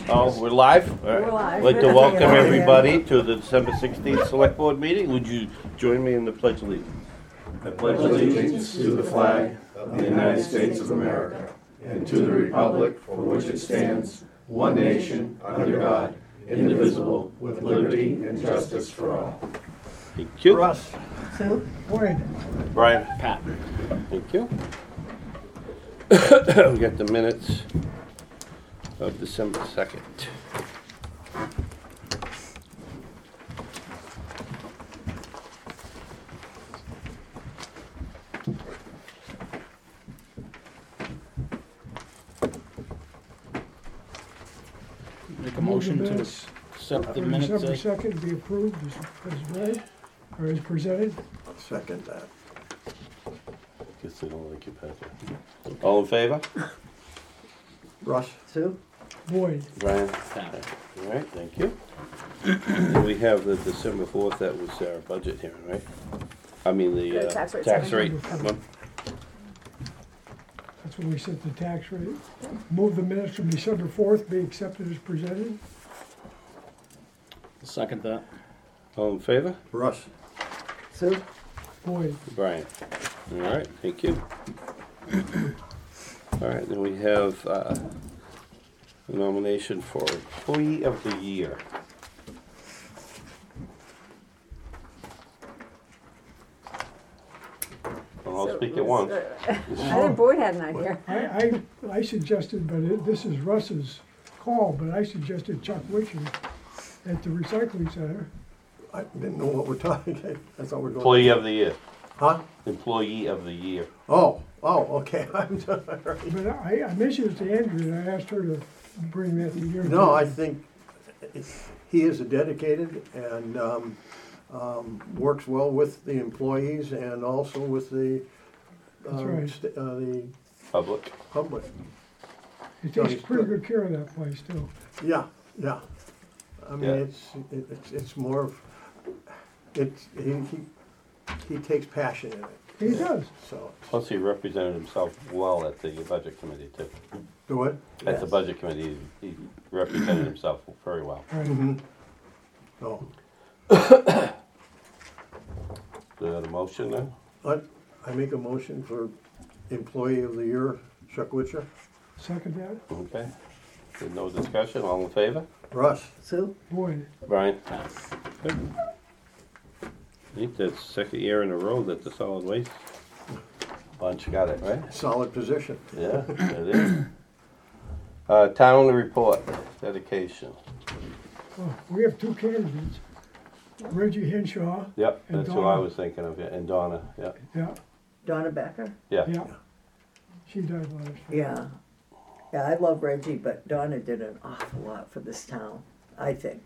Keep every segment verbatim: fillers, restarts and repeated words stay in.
Oh, we're live? All right. We're live. I'd like to welcome Yeah. everybody to the December sixteenth Select Board meeting. Would you join me in the Pledge of Allegiance? I pledge allegiance to the flag of the United States of America and to the republic for which it stands, one nation, under God, indivisible, with liberty and justice for all. Thank you. Russ. Sue? Wade. Brian? Pat. Thank you. We got the minutes of December second. Make a motion to minutes accept the on minutes. December as- second be approved as, as read, or as presented. Second that. Guess they don't like you, Patrick. All in favor? Russ? Sue? Boyd. Brian? Pat. All right, thank you. And we have the December fourth, that was our budget hearing, right? I mean, the The uh, tax rate tax seven. rate one. That's when we set the tax rate. Move the minutes from December fourth be accepted as presented. Second that. All in favor? Russ? Sue? Boyd. Brian. All right, thank you. All right, then we have uh, a nomination for Employee of the Year. Well, I'll So speak it at was, once. uh, I think Boyd had an idea. I, I, I suggested, but it- this is Russ's call, but I suggested Chuck Witcher at the recycling center. I didn't know what we're talking, I thought we were going. Employee of the Year. Huh? Employee of the Year. Oh, oh, okay, I'm sorry. But I, I mentioned it to Andrea, and I asked her to bring that to your. No, I think he is dedicated and um, um, works well with the employees and also with the, That's um, right. st- uh, the Public. public. He No, takes he's pretty good. good care of that place, too. Yeah, yeah. I mean, Yeah. it's, it- it's, it's more of, it's, he, he, he takes passion in it. He does. So, Plus, he represented himself well at the Budget Committee, too. do it? At the Yes. Budget Committee, he represented himself very well. Right. Mm-hmm. Oh, Do you have a motion then? I, I make a motion for Employee of the Year, Chuck Witcher. Second that, Okay. With no discussion, all in favor? Russ? Sue? Boyd. Brian? Good. I think that's the second year in a row that the solid waste bunch got it, right? Solid position. Yeah, it is. Uh, town report, dedication. Oh, we have two candidates, Reggie Henshaw, Yep, And that's who I Donna. was thinking of, yeah, and Donna, yeah, yeah, Donna Becker? yeah. yeah. She died last year. Yeah. Yeah, I love Reggie, but Donna did an awful lot for this town, I think.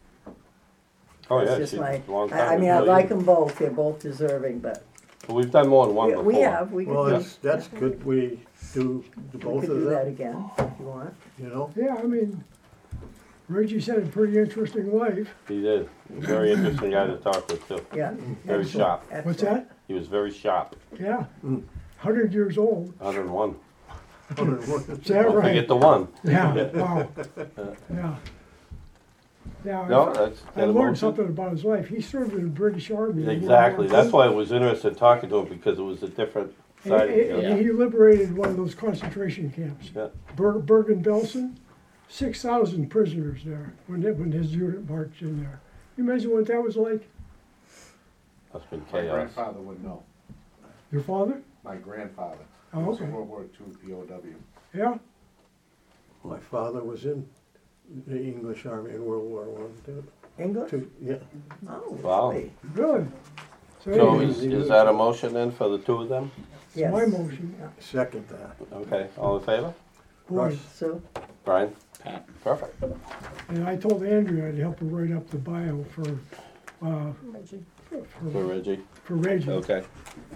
Oh, That's yeah, just she's my- a long time. I, I mean, I employee. like them both, they're both deserving, but Well, we've done more than one we, before. we have, we Well, could, that's, that's good, we do the we both could of do that them, again, if you want. you know? Yeah, I mean, Reggie's had a pretty interesting life. He did. Very interesting guy to talk with, too. Yeah. Very excellent, sharp. What's excellent. that? He was very sharp, Yeah, Mm. hundred years old. one hundred and one. Is that Don't right? forget the one. Yeah, wow, yeah. Yeah, No, I- that's, I that a learned motion? something about his life. He served in the British Army. in World Exactly, War that's Two. why it was interesting talking to him, because it was a different And- side. and- you know. and he liberated one of those concentration camps. Yeah. Ber- Bergen-Belsen, six thousand prisoners there when, it, when his unit marched in there. You imagine what that was like? Must've been My chaos. grandfather would know. Your father? My grandfather. Oh, He was a okay. World War Two P O W. Yeah? My father was in the English Army in World War One, too. English? Two- Yeah, Oh, Wow. really? Really? So So anyway, is, is that a motion then for the two of them? it's Yes. my motion. second that. Okay, all in favor? Boy, Russ. Sue? Brian? Pat. Perfect. and I told Andrea I'd help her write up the bio for, uh, For for, Reggie? for Reggie. Okay.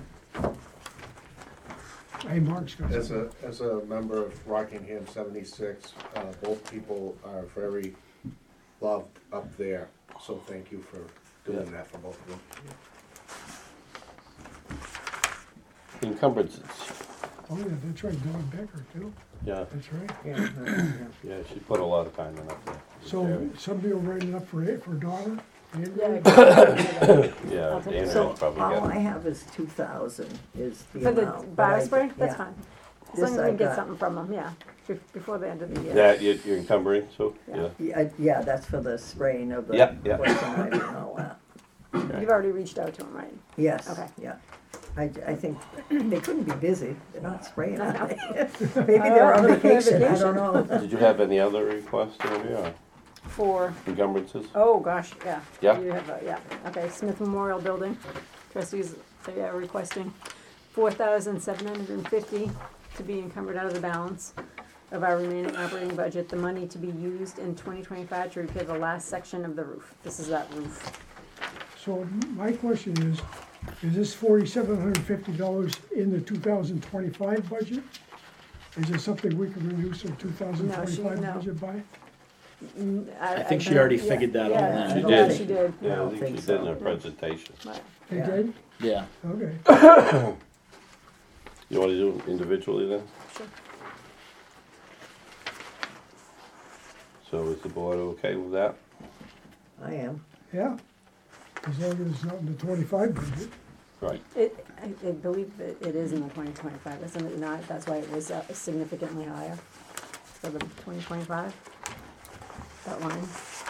Hey, Mark's got As some. a, as a member of Rockingham seventy-six, uh, both people are very loved up there, so thank you for doing Yeah. that for both of them. Encumbrances. Oh, yeah, that's right, Don Becker too, Yeah, that's right. Yeah, yeah. yeah, she put a lot of time in up there. So somebody will write it up for it, for Donna? Andrew? Yeah. exactly. Yeah, I'll take Andrew's it. So probably all got I it. have is two thousand is the For the amount. but I- bar spray, that's yeah. fine. As This long as I we get got. something from them, yeah, be- before the end of the year. That, you- you're encumbering, so, Yeah. yeah. Yeah, yeah, that's for the spraying of the Yeah, yeah. poison ivy and all that. You've already reached out to them, right? Yes, Okay. yeah. I, I think they couldn't be busy, they're not spraying, are No. they? Maybe they're on Uh, vacation, I vacation. don't know. Did you have any other requests in here, For, encumbrances? oh, gosh, yeah. Yeah. You have, a- yeah, okay, Smith Memorial Building, trustees, they are requesting four thousand seven hundred and fifty to be encumbered out of the balance of our remaining operating budget, the money to be used in twenty twenty-five to repair the last section of the roof. This is that roof. So my question is, is this forty-seven hundred and fifty dollars in the two thousand twenty-five budget? Is it something we can reduce our two thousand No, she- twenty-five no. budget by? Mm, I think she don't- already yeah, figured that out yeah, then. She yeah, did. She did, I Yeah, I don't think think she did in so. her presentation. right. They Yeah. did? Yeah. Okay. You wanna do it individually then? Sure. So is the board okay with that? I am. Yeah. As long as it's not in the twenty-five budget. Right. It, I, I believe that it is in the twenty twenty-five, isn't it not? That's why it was uh, significantly higher for the twenty twenty-five, that line.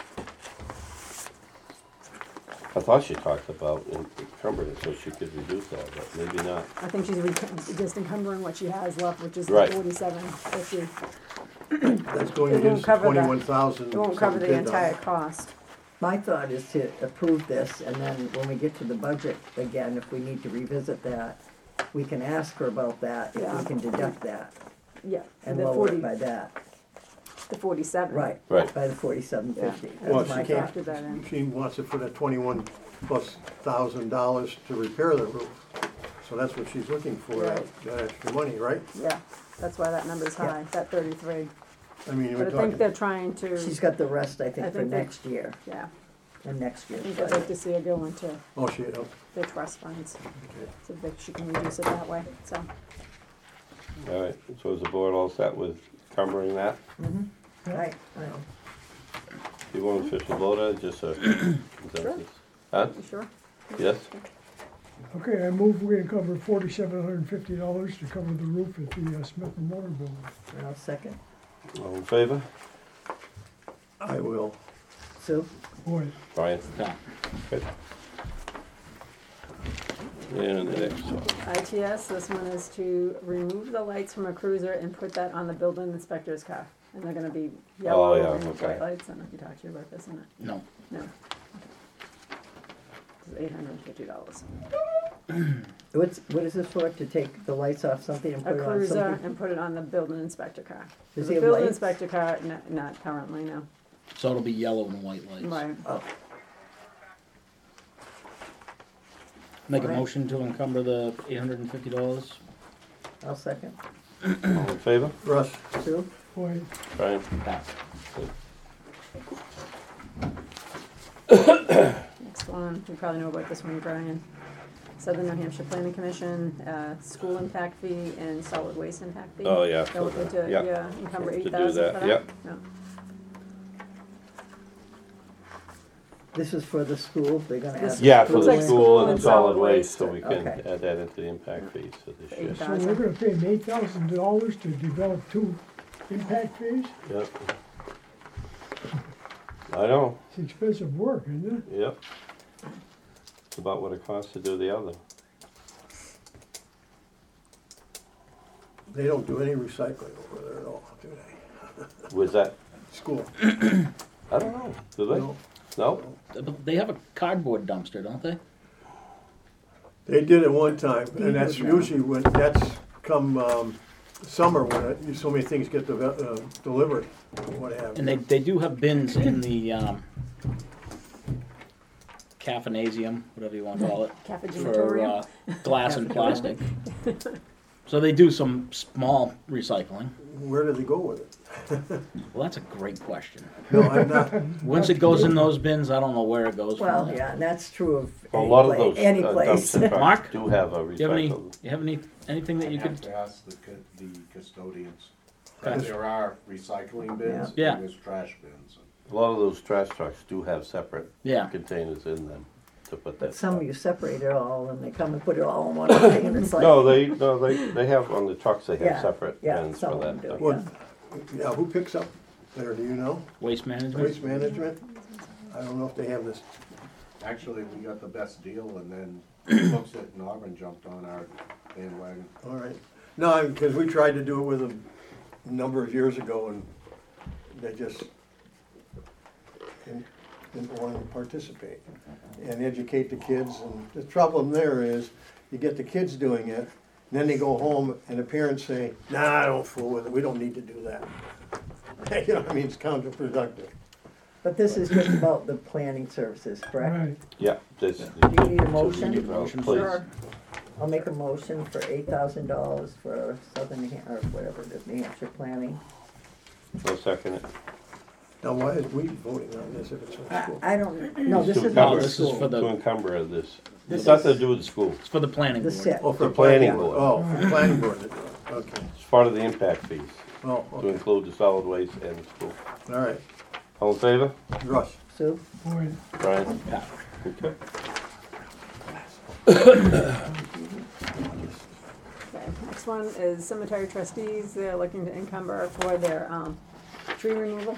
I thought she talked about encumbering it so she could reduce that, but maybe not. I think she's re- just encumbering what she has left, which is the Right. forty-seven fifty. That's going It won't against cover that. twenty-one thousand. It won't cover the entire cost. My thought is to approve this, and then when we get to the budget again, if we need to revisit that, we can ask her about that, if Yeah. we can deduct that, Yeah, and the lower forty, it by that. the forty-seven. Right, Right. by the forty-seven fifty. Well, That's she my can't- thought. Factor that in. She wants it for the twenty-one plus thousand dollars to repair the roof. So that's what she's looking for, that Right. that extra money, right? Yeah, that's why that number's Yeah. high, that thirty-three. I mean, But we're I think talking, they're trying to, She's got the rest, I I think, for think they- next year, yeah, and next I year's think I'd like budget. to see her go into oh, she, oh, the trust funds, okay. so that she can reduce it that way, so. All right, so is the board all set with encumbering that? Right, right. You want official vote on it, just a consensus? Huh? You sure? Yes? Okay, I move we encumber forty-seven hundred and fifty dollars to cover the roof at the uh, Smith Memorial Building. And I'll second. All in favor? I will. Sue? Boy, Brian? Yeah. Good. And the next one. I T S, this one is to remove the lights from a cruiser and put that on the building inspector's car. And they're gonna be yellow Oh, yeah, and okay. white lights, I don't know if you talked to you about this, isn't it? No. No. It's eight hundred and fifty dollars. What's, what is this for, to take the lights off something and A put it on cruiser something? and put it on the building inspector car. Does The he have building lights? inspector car, no, not currently, no. So it'll be yellow and white lights. Right. Oh, Make a Right. motion to encumber the eight hundred and fifty dollars. I'll second. All in favor? Russ, Sue? boy, Brian? Next one, you probably know about this one, Brian. Southern New Hampshire Planning Commission, uh, school impact fee and solid waste impact fee. Oh, yeah. They're looking to, Yeah. yeah, encumber To do eight thousand that, for that? yep. No. This is for the school, they're gonna add. This- Yeah, for Looks the like school and solid waste, so we can Okay. add that into the impact fees for this year. Eight so thousand. we're gonna pay him eight thousand dollars to develop two impact fees? Yep. I know, It's expensive work, isn't it? yep. It's about what it costs to do the other. they don't do any recycling over there at all, do they? Was that, School, I don't know, do they? no. No? But they have a cardboard dumpster, don't they? They did it one time, and that's usually when, that's come, um, summer when it, so many things get deve- uh, delivered, what have you. And they, they do have bins in the, um, caffeinasium, whatever you wanna call it, for, Cafeteria. uh, glass and plastic. So they do some small recycling. Where do they go with it? Well, that's a great question. No, I'm not, Once it goes in those bins, I don't know where it goes from Well, there. yeah, and that's true of A any lot of pla- those any uh, place. dumpster trucks Mark? do have a You have any, recycle. you have any, anything that you I have could, to ask the, cu- the custodians. Okay. There are recycling bins, Yeah. and there's trash bins. A lot of those trash trucks do have separate yeah, containers in them to put But that some stuff. you separate it all and they come and put it all in one thing and it's like. No, they, no, they, they have, on the trucks, they Yeah, have separate yeah, bins some for of them that. do. stuff. what, yeah, who picks up there, do you know? waste management. Waste management? I don't know if they have this, Actually, we got the best deal, and then folks at Auburn jumped on our bandwagon. all right. No, because we tried to do it with them a number of years ago and they just didn't, didn't want to participate and educate the kids. And the problem there is, you get the kids doing it, and then they go home and the parents say, nah, don't fool with it, we don't need to do that. You know, I mean, it's counterproductive. But this is just about the planning services, correct? Right, Yeah, this. Do you need a motion? Need a motion? Please. Sure. I'll make a motion for eight thousand dollars for Southern, New Ham- or whatever it is, New Hampshire planning. I'll second it. Now, why is we voting on this if it's from I, school? I don't, no, this To is not encumber- the this is school. for the- To encumber this. This It's nothing is- to do with the school. It's for the planning The board. set. Oh, for The planning planning, board. oh, for planning board, to do it. Okay, It's part of the impact fees, oh, to okay, include the solid waste and the school. all right. All in favor? Russ, Sue? boy, Brian? Yeah. Okay. Okay, next one is cemetery trustees, they're looking to encumber for their, um, tree removal.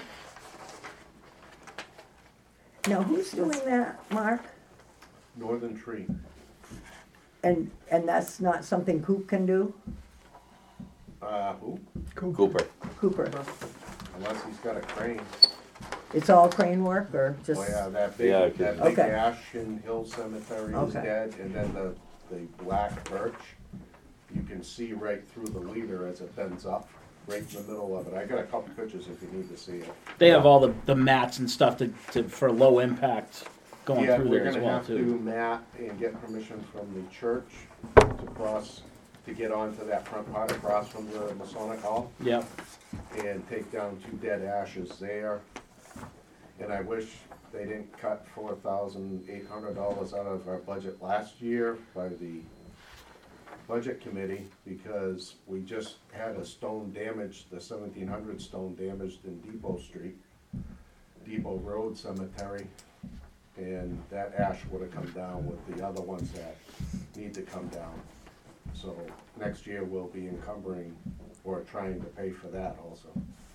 Now, who's doing that, Mark? Northern Tree, And, and that's not something Coop can do? uh, who? cool. Cooper. Cooper? Unless he's got a crane. It's all crane work or just? Oh, yeah, that big, Yeah, I that could- big Okay. ash in Hill Cemetery is Okay. dead, and then the, the black birch, you can see right through the leader as it bends up, right in the middle of it. I got a couple pictures if you need to see it. They have all the, the mats and stuff to, to, for low impact going Yeah, through we're there as gonna well have to too. map and get permission from the church to cross, to get onto that front part across from the Masonic Hall Yep, and take down two dead ashes there. And I wish they didn't cut four thousand eight hundred dollars out of our budget last year by the budget committee, because we just had a stone damaged, the seventeen hundred stone damaged in Depot Street, Depot Road Cemetery. And that ash would have come down with the other ones that need to come down. So next year we'll be encumbering or trying to pay for that also.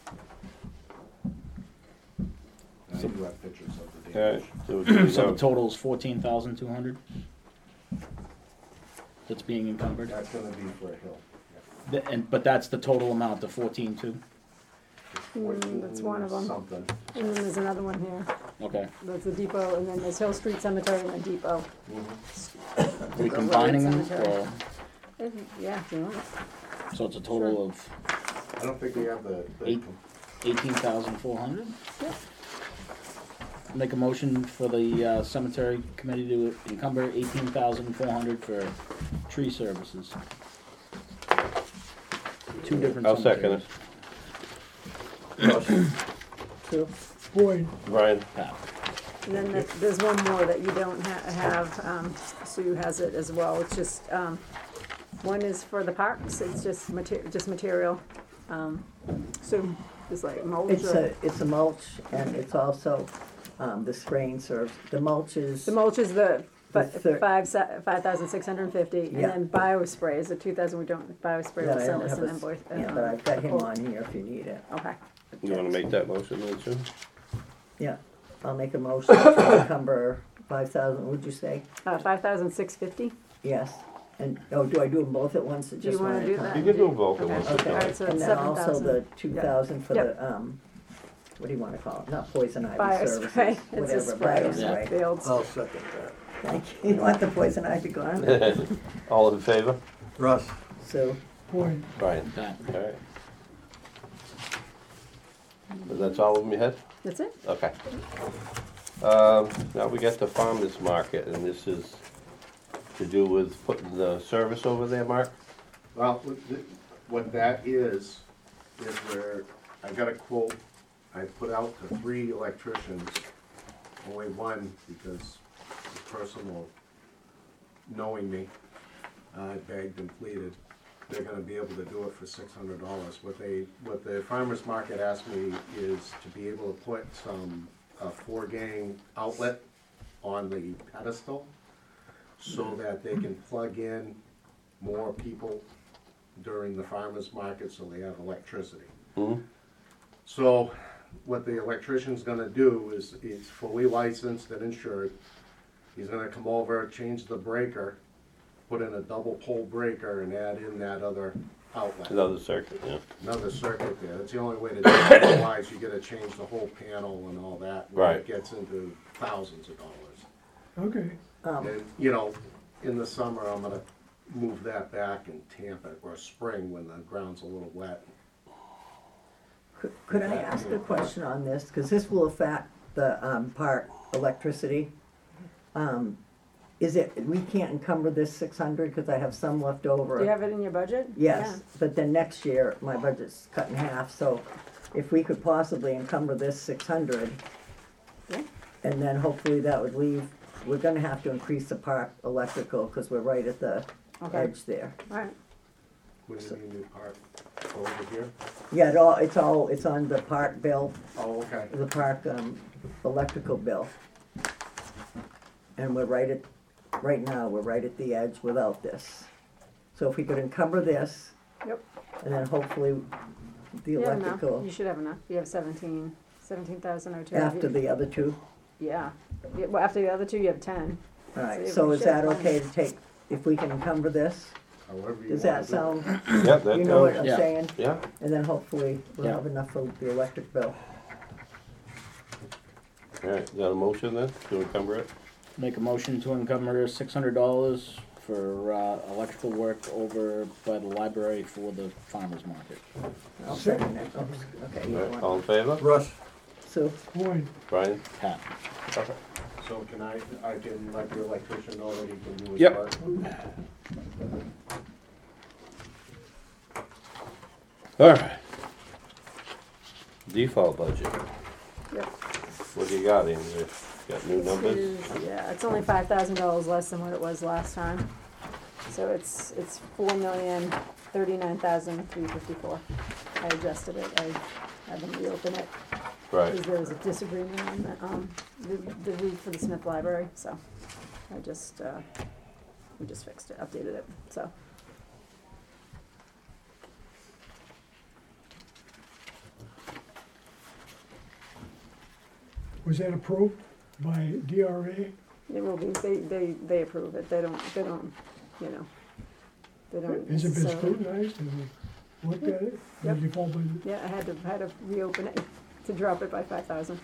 I do have pictures of the Alright, damage. so do we so the have- total is fourteen thousand two hundred? That's being encumbered, That's gonna be for a hill. The- and, but that's the total amount, the fourteen two? Mm, that's one of 'em. Something. And then there's another one here, Okay, that's the depot, and then there's Hill Street Cemetery and the depot. are we combining them, Cemetery. or, If- Yeah, if you want. so it's a total of I don't think we have the, the, Eight. eighteen thousand four hundred? Yep. Make a motion for the uh, cemetery committee to encumber eighteen thousand four hundred for tree services. Two different I'll second it. cemeteries. Russ, Sue? Boy, Brian? Pat. And then there- there's one more that you don't ha- have, um, Sue has it as well, it's just, um, one is for the parks, it's just mater- just material. Um, Sue, is like mulch It's or, a, it's a mulch and it's also, um, the spraying serves, the mulch is, the mulch is the fi- The thir- five, five thousand six hundred and fifty, and Yeah. then biospray is the two thousand, we don't, biospray that will I send don't us have an a, invoice. yeah, uh, but I've got him oh, on here if you need it. Okay. You wanna make that motion then, Sue? Yeah, I'll make a motion to encumber five thousand, what'd you say? Uh, five thousand six fifty, Yes, and, oh, do I do them both at once or do you just one wanna at do a that? time? You can do both at Okay. once. Okay, Alright, so and it's then seven also thousand. the two thousand for Yep. the, um, what do you wanna call it, not poison ivy Biospray, services, it's a whatever, spray, biospray. fields. I'll second that. Thank you, you want the poison ivy gone? All in favor? Russ, Sue? boy, Brian? Pat. Alright. That's all of them you had? That's it? Okay. Um, now we get the farmer's market, and this is to do with putting the service over there, Mark? Well, what th- what that is, is where I got a quote, I put out to three electricians, only one, because it's personal, knowing me, I begged and pleaded, they're gonna be able to do it for six hundred dollars. What they, what the farmer's market asked me is to be able to put some, a four-gang outlet on the pedestal, so that they can plug in more people during the farmer's market, so they have electricity. Hmm? So what the electrician's gonna do is, he's fully licensed and insured. He's gonna come over, change the breaker, put in a double pole breaker and add in that other outlet. Another circuit, yeah. Another circuit there. That's the only way to do it. Otherwise, you gotta change the whole panel and all that. where Right. It gets into thousands of dollars. Okay, Um, And, you know, in the summer, I'm gonna move that back and tamp it, or spring when the ground's a little wet. Could could I ask a question on this? Because this will affect the um, park electricity. Um, Is it, we can't encumber this six hundred because I have some left over? Do you have it in your budget? Yes, but then next year, my budget's cut in half, so if we could possibly encumber this six hundred, Yeah. and then hopefully that would leave, we're gonna have to increase the park electrical, because we're right at the Okay, edge there. alright, What do you mean, new part? Over here? Yeah, it all, it's all, it's on the park bill, Oh, okay. the park, um, electrical bill. And we're right at, right now, we're right at the edge without this. So if we could encumber this. Yep. And then hopefully the you have enough, electrical you should have enough, you have seventeen, seventeen thousand oh two. after the other two. Yeah, Yeah, well, after the other two, you have ten. All right, So so we is should that have okay to take, if we can encumber this? However you Does wanna that do it. sound, Yeah, that you know what goes, I'm Yeah. saying? yeah. And then hopefully we'll Yeah. have enough for the electric bill. All right, got a motion then to encumber it? Make a motion to encumber six hundred dollars for, uh, electrical work over by the library for the farmer's market. I'll second that. Oops, Okay, you All right, want, all in favor? Russ, Sue, boy, Brian? Pat. So can I, I can let your electrician know that he can do his Yep. part? All right. Default budget. Yep. What do you got in there? Got new This numbers? is- Yeah, it's only five thousand dollars less than what it was last time. So it's, it's four million, thirty-nine thousand, three fifty-four. I adjusted it, I had them reopen it, Right, because there was a disagreement on the, um, the, the roof for the Smith Library, so I just, uh, we just fixed it, updated it, so. was that approved by D R A? It will be, they, they, they approve it, they don't, they don't, you know, they don't Has it been necessarily. scrutinized, have we looked at it? The Yep. default budget? Yeah, I had to, had to reopen it to drop it by five thousand.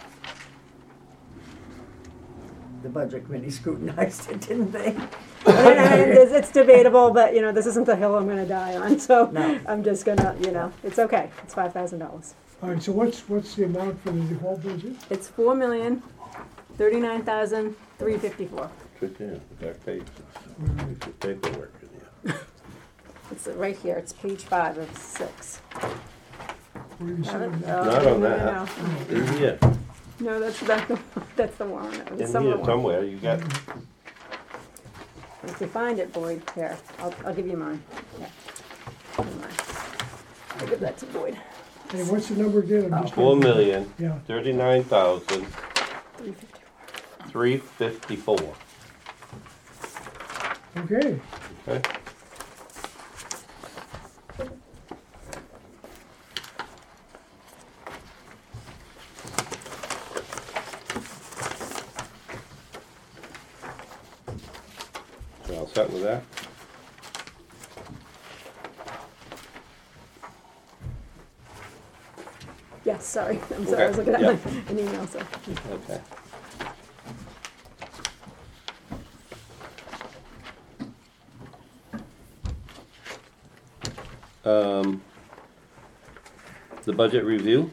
the budget committee scrutinized it, didn't they? It's, it's debatable, but, you know, this isn't the hill I'm gonna die on, so No. I'm just gonna, you know, it's okay, it's five thousand dollars. All right, so what's, what's the amount for the default budget? It's four million, thirty-nine thousand, three fifty-four. good, yeah, back page, All right. good paperwork in here. It's right here, it's page five of six. Where you Have said it? that? Oh, Not on no, that. no, In here, No, No, that's, that's the, that's the warrant, it was in somewhere. here somewhere, you got, If you find it, Boyd, here, I'll, I'll give you mine, yeah. Give me mine. I'll give that to Boyd, Hey, what's the number again? I'm just four getting- million, Yeah, thirty-nine thousand, three fifty-four. three fifty-four. okay. Okay? So all set with that? Yes, sorry, I'm sorry, I was Okay, looking at yeah. my, an email, so. Okay. Um, the budget review,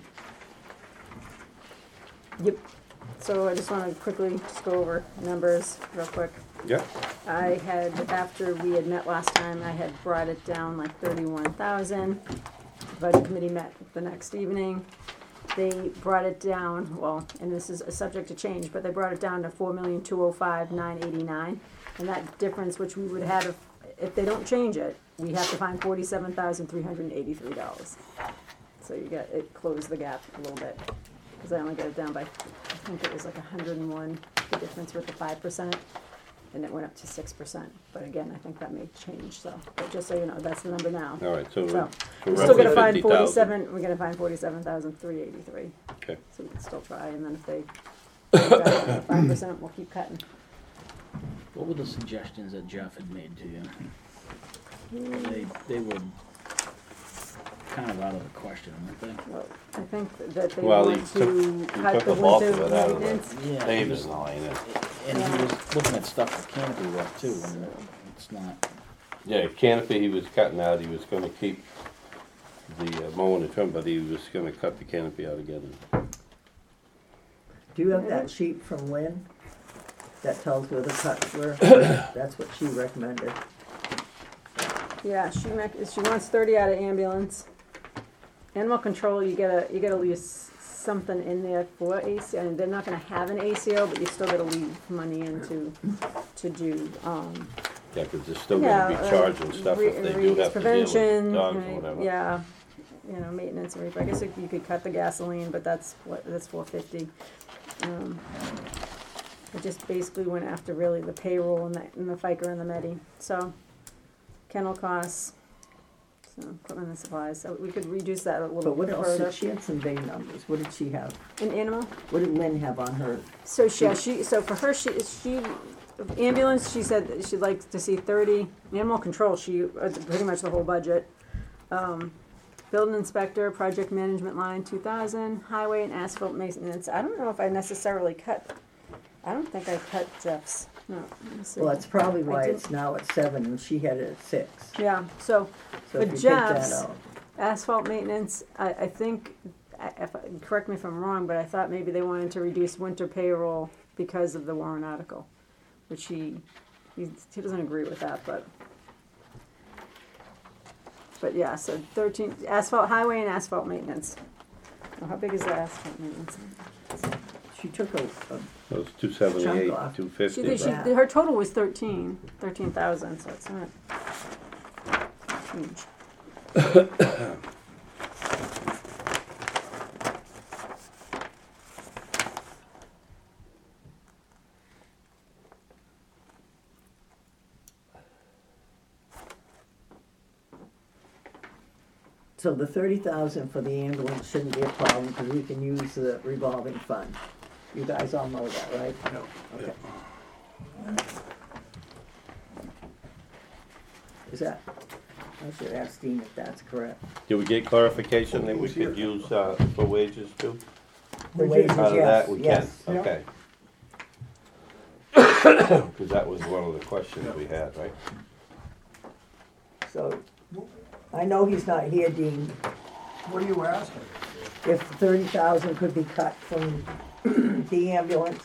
Yep, so I just wanna quickly just go over numbers real quick. Yeah, I had, after we had met last time, I had brought it down like thirty-one thousand. Budget committee met the next evening. They brought it down, well, and this is a subject to change, but they brought it down to four million, two oh five, nine eighty-nine. And that difference, which we would have, if, if they don't change it, we have to find forty-seven thousand, three hundred and eighty-three dollars. So you got, it closed the gap a little bit, because I only got it down by, I think it was like a hundred and one, the difference with the five percent, and it went up to six percent. But again, I think that may change, so, but just so you know, that's the number now. all right, so So, we're we're we're still roughly gonna find fifty thousand. forty-seven, we're gonna find forty-seven thousand, three eighty-three. Okay, So we can still try, and then if they, five percent, we'll keep cutting. What were the suggestions that Jeff had made to you? They, they were kind of out of the question, weren't they? Well, I think that they Well, he want took- to he cut took the a bulk winter of it out of the- maintenance. Yeah, he Davis was, line, yeah. and Yeah. he was looking at stuff for canopy work too, and it's not, Yeah, canopy he was cutting out, he was gonna keep the uh, mowing and trim, but he was gonna cut the canopy out again. Do you have that sheet from Lynn that tells where the cuts were? That's what she recommended. Yeah, she rec- she wants thirty out of ambulance. Animal control, you gotta, you gotta leave s- something in there for A C O, and they're not gonna have an A C O, but you still gotta leave money in to, to do, um, Yeah, cause they're still yeah. gonna be uh, charging stuff if re- they do rabies have to deal prevention, with dogs or right, whatever. yeah, you know, maintenance, and re- I guess you you could cut the gasoline, but that's what, that's four fifty. Um, it just basically went after really the payroll and the, and the FICA and the Medi, so, kennel costs, so, equipment and supplies, so we could reduce that a But little what else, further. did she had some big numbers, what did she have? An animal? What did Lynn have on her? So she, yeah, she, so for her, she, she, ambulance, she said that she'd like to see thirty, animal control, she, uh, pretty much the whole budget. Um, building inspector, project management line, two thousand, highway and asphalt maintenance, I don't know if I necessarily cut, I don't think I cut Jeff's, no, let me see. Well, that's probably I why did- it's now at seven and she had it at six. Yeah, so So But if you take that Jeff's- out, asphalt maintenance, I, I think, I- if, correct me if I'm wrong, but I thought maybe they wanted to reduce winter payroll because of the Warren article, which he, he, he doesn't agree with that, but. But yeah, so thirteen, asphalt, highway and asphalt maintenance. Now, how big is the asphalt maintenance? she took a, a, It was two seventy-eight, Chunk off. two She, fifty, did- she, Yeah. her total was thirteen, thirteen thousand, so it's not huge. so the thirty thousand for the ambulance shouldn't be a problem, because we can use the revolving fund. You guys all know that, right? No. Okay. Is that, I should ask Dean if that's correct. Did we get clarification that we could use, uh, for wages too? The We did. wages, Out of yes, that, we can, yes. Yeah. okay. Cause that was one of the questions we had, right? So, I know he's not here, Dean, What are you asking? if thirty thousand could be cut from the ambulance,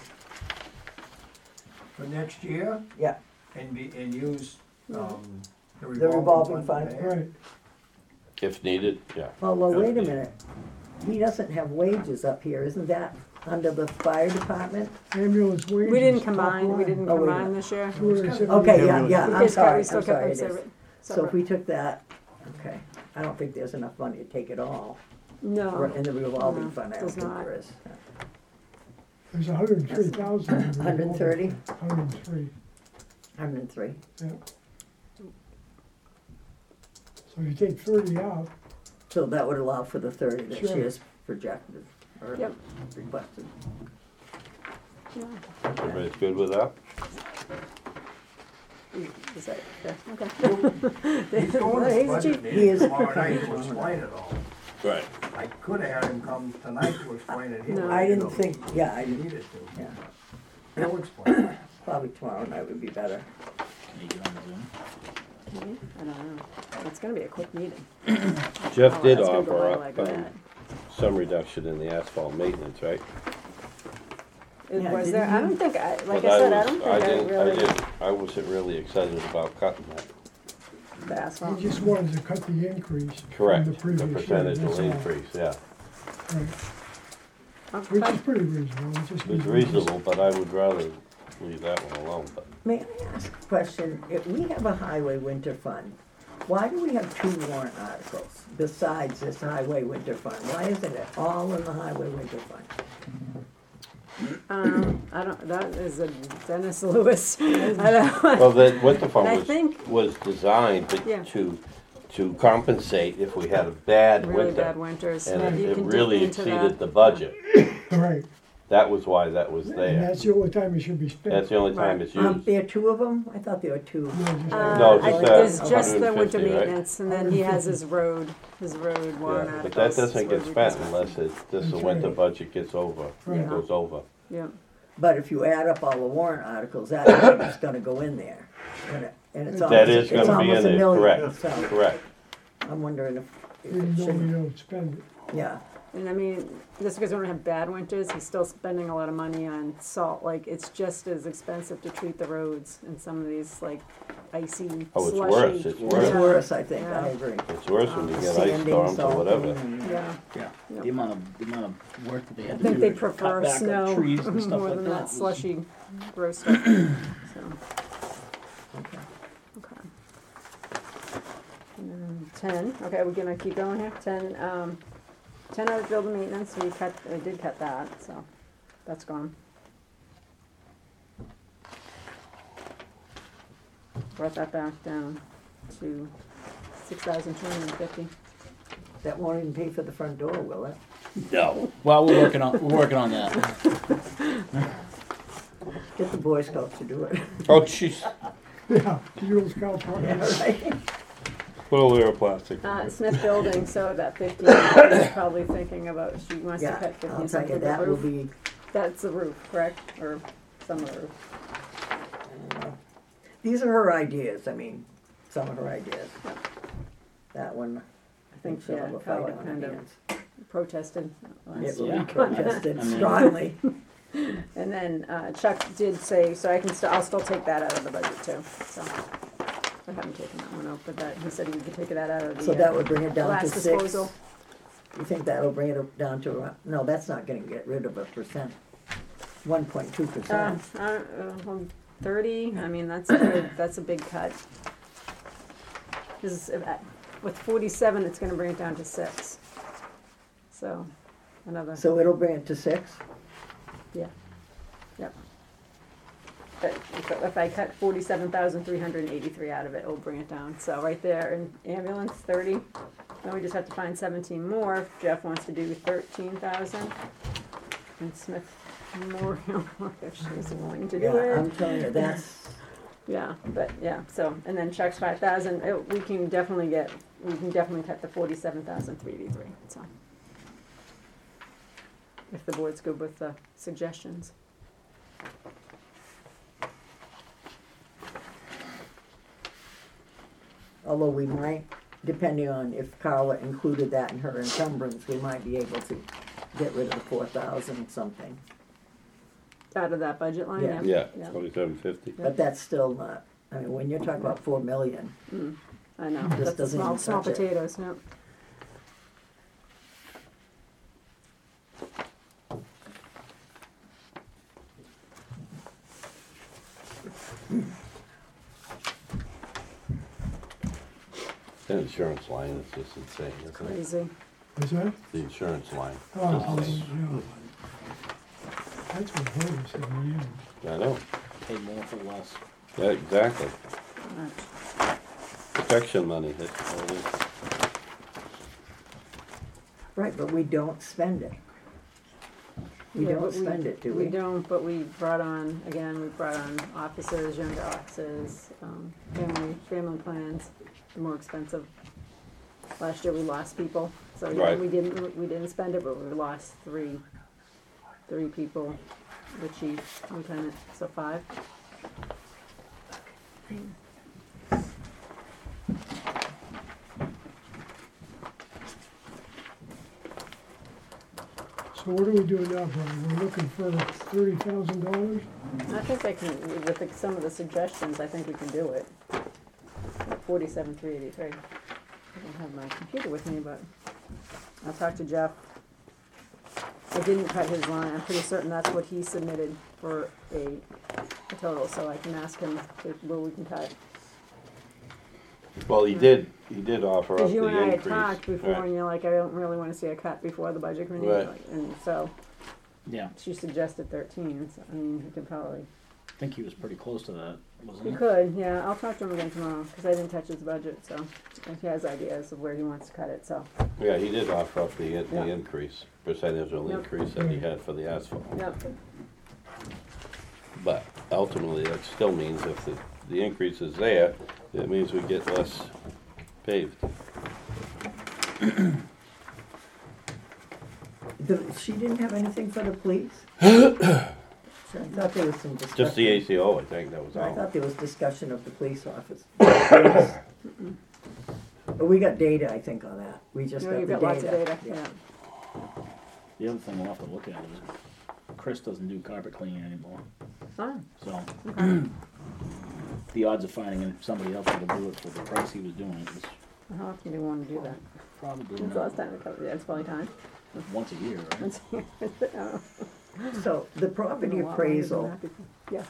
For next year yeah, and be, and use, um, the the revolving revolving fund. fund. there. Right, If needed, yeah. Oh, well, wait a minute, he doesn't have wages up here, isn't that under the fire department? ambulance wages. We didn't top combine, we line, didn't Oh, wait a combine minute. this year. two hundred seventy. Okay, yeah, yeah, We I'm just got- sorry, we still I'm kept sorry, them it is. separate. So if separate. we took that, okay, I don't think there's enough money to take it all, No. Or in the revolving No, fund, I don't does think not. there is. There's a hundred and three thousand. Hundred and thirty, Hundred and three, hundred and three, yeah. So you take thirty out, so that would allow for the thirty that she Sure. has projected, or Yep. requested. Yeah. Everybody's good with that? Is that, yeah, okay. He's going He's to the budget chief. He meeting is- tomorrow night to explain it all. Right. I could have had him come tonight to explain it here. No. I you didn't know, think, yeah, I if he didn't, needed to. yeah, He'll explain it. probably tomorrow night would be better. can you get on Zoom? Maybe? I don't know. It's gonna be a quick meeting. Jeff Oh, did that's gonna go offer by up, like um, that. some reduction in the asphalt maintenance, right? It- Yeah, Was there, didn't I you? don't think, I, like But I said, I was- don't think I didn't- I really, didn't, I wasn't really excited about cutting that. the He asphalt. just wanted to cut the increase Correct, from the the previous year, percentage that's will all. increase, yeah. Right. Okay. Which is pretty reasonable, it just. It was means- reasonable, but I would rather leave that one alone, but. May I ask a question? If we have a highway winter fund, why do we have two warrant articles besides this highway winter fund? Why isn't it all in the highway winter fund? Um, I don't, that is a Dennis Lewis, I don't. Well, the winter And fund I was, think- was designed to, Yeah. to, to compensate if we had a bad Really bad winter. winters, And maybe it you it can dip really into exceeded that. the budget. Right, That was why that was and there. that's the only time it should be spent. That's the only time Right. it's Aren't used. there two of them? I thought there were two. No, just- Uh, No, I just think that there's just the winter one hundred fifty, right? maintenance, and then he has his road, his road warrant Yeah, articles. but that doesn't where get we spent can- unless it, this, the That's winter right. budget gets over, Right. goes over. Yeah, But if you add up all the warrant articles, that number's gonna go in there. And it- and it's That almost, is it's gonna be almost in a there, million, correct, so correct. I'm wondering if if Even it though we shouldn't, don't spend it. yeah. and I mean, just because we don't have bad winters, he's still spending a lot of money on salt, like, it's just as expensive to treat the roads in some of these, like, icy, Oh, it's slushy. worse, it's It's worse. worse, I think, I Yeah. agree. It's worse when you get ice Sanding, storms or salting, whatever. and- Yeah, Yeah, Yep. the amount of, the amount of work that they I had to think do they to prefer cut back snow on trees and stuff more like than that. that was- slushy, gross stuff, so. Okay. Okay. And then ten, okay, we're gonna keep going here, ten, um, ten out of building maintenance, we cut, we did cut that, so that's gone. Brought that back down to six thousand two hundred and fifty. That won't even pay for the front door, will it? No, well, we're working on, we're working on that. Get the Boy Scouts to do it. Oh, jeez, Yeah, the Eagle Scout Park. Yeah, right. put a layer of plastic. Uh, Smith Building, so that fifteen, she's probably thinking about, she wants to Yeah, cut I'll fifteen tell something you, of the that will roof. be, That's the roof, correct, or some of the roof? these are her ideas, I mean, some of her ideas. Yeah. That one, I think, think she'll yeah, have a Carla fight on her kind of hands. Protested last It will Yeah. be protested I mean- strongly. And then uh, Chuck did say, so I can still, I'll still take that out of the budget too, so. I haven't taken that one out, but that, he said he could take that out of the. So uh, that would bring it down to last six. disposal. You think that'll bring it down to, around- no, that's not gonna get rid of a percent. One point two Uh, percent. uh, uh, well, thirty, I mean, that's a good, that's a big cut. This is, uh, with forty-seven, it's gonna bring it down to six. So, another, So it'll bring it to six? yeah, yep. But if, if I cut forty-seven thousand three hundred and eighty-three out of it, it'll bring it down. So right there, in ambulance, thirty. Then we just have to find seventeen more. If Jeff wants to do thirteen thousand. And Smith Memorial, if she's willing to do Yeah, it. I'm telling you, that's, Yeah, but, yeah, so, and then Chuck's five thousand, we can definitely get, we can definitely cut the forty-seven thousand three eighty-three, so. If the board's good with the suggestions. although we might, depending on if Carla included that in her encumbrance, we might be able to get rid of the four thousand something. Out of that budget line, Yeah. yeah? Yeah, twenty-seven fifty. But that's still not, I mean, when you're talking about four million, Mm, I know, Just that's the doesn't small, even small touch it. potatoes, no. The insurance line is just insane, isn't it? Crazy. Is that? The insurance line. Oh, yeah. That's what hurt us in the end. I know, Pay more for less. yeah, exactly. Alright. Protection money, that's what it is. right, but we don't spend it. We Yeah, don't but spend it, do we? We don't, but we brought on, again, we brought on officers, younger officers, um, family, family plans, they're more expensive. Last year we lost people, so yeah, Right. we didn't, we didn't spend it, but we lost three, three people, the chief, lieutenant, so five. So So what are we doing now, Brian? We're looking for thirty thousand dollars? I think I can, with the- some of the suggestions, I think we can do it. Forty-seven, three eighty-three. I don't have my computer with me, but I'll talk to Jeff. I didn't cut his line, I'm pretty certain that's what he submitted for a, a total, so I can ask him if- where we can cut. Well, he did, he did offer up Cause the you and I had increase. talked before, Right. and you're like, I don't really wanna see a cut before the budget committee, Right. like, and so, Yeah, she suggested thirteen, so, I mean, he could probably, I think he was pretty close to that, wasn't he he? could, yeah, I'll talk to him again tomorrow, cause I didn't touch his budget, so, and he has ideas of where he wants to cut it, so, Yeah, he did offer up the, Yeah. the increase, percentage Yep. increase that he had for the asphalt. yep. But ultimately, that still means if the, the increase is there, it means we get less paved. The, she didn't have anything for the police? So I thought there was some discussion. Just the A C O, I think, that was I all. thought there was discussion of the police office. But we got data, I think, on that. We just No, got the you've data. got lots of data, yeah. The other thing we'll have to look at is Chris doesn't do carpet cleaning anymore, Oh, so okay. the odds of finding somebody else that'll do it for the price he was doing it is How often do you wanna do that? probably When's the last time we covered, yeah, it's probably time. once a year, right? Once a year. Oh. So the property Been a lot longer than appraisal, that before. Yeah,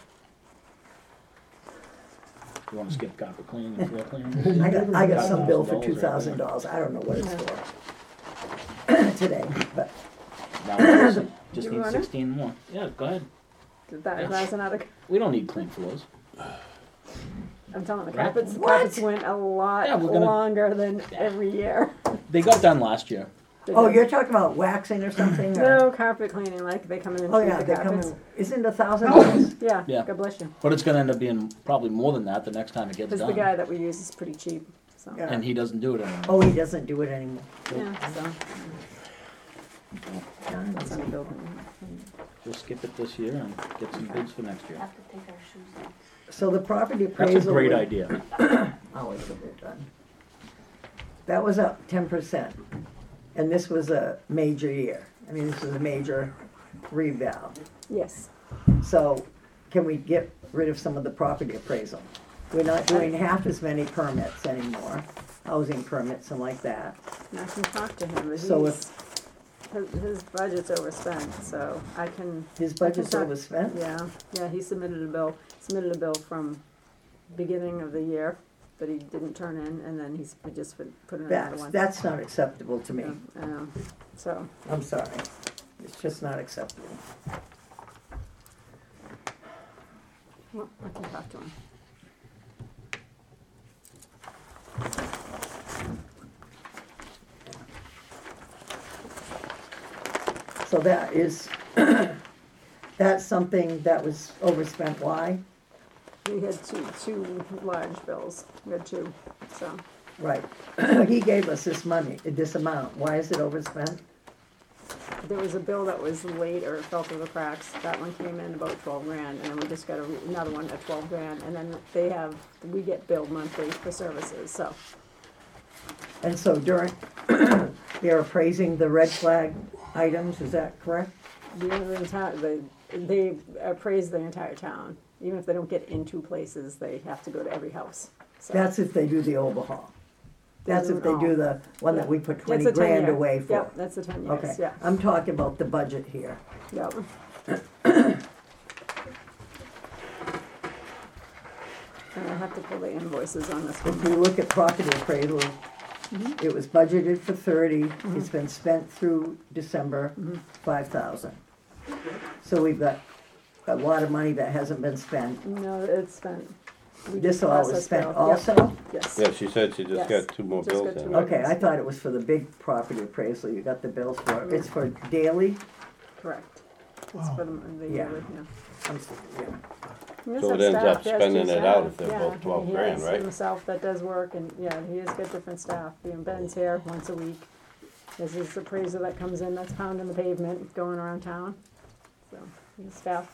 You wanna skip carpet cleaning and floor cleaning? I got, I got some bill for $1,000 two right thousand there. dollars. I don't know what it's for today, but Now, just just You need want it? sixteen more. Yeah, go ahead. that, that's another, We don't need clean floors. I'm telling the Right. carpets, the What? carpets went a Yeah, lot we're gonna- longer than every year. They got done last year. oh, you're talking about waxing or something? or- No carpet cleaning, like they come in and Oh, treat yeah, the they come carpets. in, isn't it a thousand dollars? Yeah, Yeah. God bless you. But it's gonna end up being probably more than that the next time it gets Cause done. the guy that we use is pretty cheap, so, Yeah. And he doesn't do it anymore. Oh, he doesn't do it anymore. yeah, so, that's on the building. We'll skip it this year and get some bids for next year. Have to take our shoes off. So the property appraisal. That's a great was- idea. Always get it done. That was up ten percent, and this was a major year. I mean, this was a major reval. Yes, So can we get rid of some of the property appraisal? We're not doing half as many permits anymore, housing permits and like that. and I can talk to him, but So he's, his, his budget's overspent, so I can, His budget's talk- overspent? yeah, yeah, he submitted a bill, submitted a bill from beginning of the year that he didn't turn in, and then he's he just put put in another That's, one. that's not acceptable to me. Yeah, I know. So, I'm sorry. It's just not acceptable. well, I can talk to him. So that is, that's something that was overspent. Why? We had two, two large bills, we had two, so, Right. He gave us this money, this amount. Why is it overspent? there was a bill that was late or fell through the cracks, that one came in about twelve grand, and then we just got a, another one at twelve grand, and then they have, we get billed monthly for services, so. And so during, they're appraising the red flag items, is that correct? The entire, they, they appraise the entire town, even if they don't get into places, they have to go to every house, so. That's if they do the overhaul. That's if they do the one that we put That's twenty a grand ten-year. away for. Yep, that's the ten years, Okay, yeah, I'm talking about the budget here. yep. And I have to pull the invoices on this If one. we look at property appraisal, Mm-hmm. it was budgeted for thirty, it's been spent through December, Mm-hmm. five thousand. So we've got a lot of money that hasn't been spent. No, it's spent. We This just all was processed spent bill. Yep. also? Yes. Yeah, she said she just Yes. got two more Just bills got two in. more. Okay, I thought it was for the big property appraisal, you got the bills for, it's for daily? Correct. It's Wow. for the, the Yeah. yearly, yeah. I'm s- yeah. He does So have it ends staff. up He has spending two it out if staff. they're Yeah, both twelve he grand, has right? himself that does work, and, yeah, he has got different staff. You know, Ben's here once a week. There's his appraiser that comes in, that's pounding the pavement, going around town. So, his staff.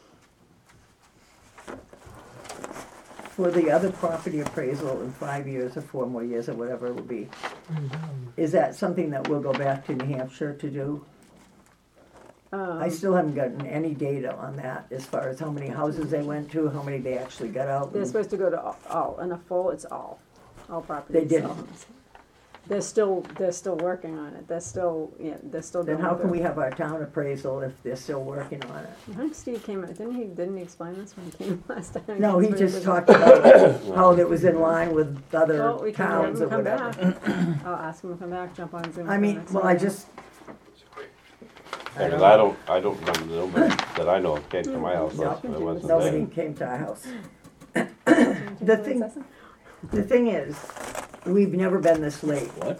For the other property appraisal in five years or four more years or whatever it will be, is that something that we'll go back to New Hampshire to do? I still haven't gotten any data on that as far as how many houses they went to, how many they actually got out. They're and- supposed to go to all, all, in a full, it's all, all properties. They didn't. all- They're still, they're still working on it, they're still, yeah, they're still Then going how can through. we have our town appraisal if they're still working on it? I think Steve came, didn't he, didn't he explain this when he came last time? No, he But it just was- talked about how it was in line with Well, other we can have towns him or come whatever. back. I'll ask him to come back, jump on Zoom. I for mean, next well, I meeting. just. Because I don't, I don't remember nobody that I know of came to my house, No, last- I wasn't Nobody there. came to our house. The the thing- The thing is, we've never been this late What?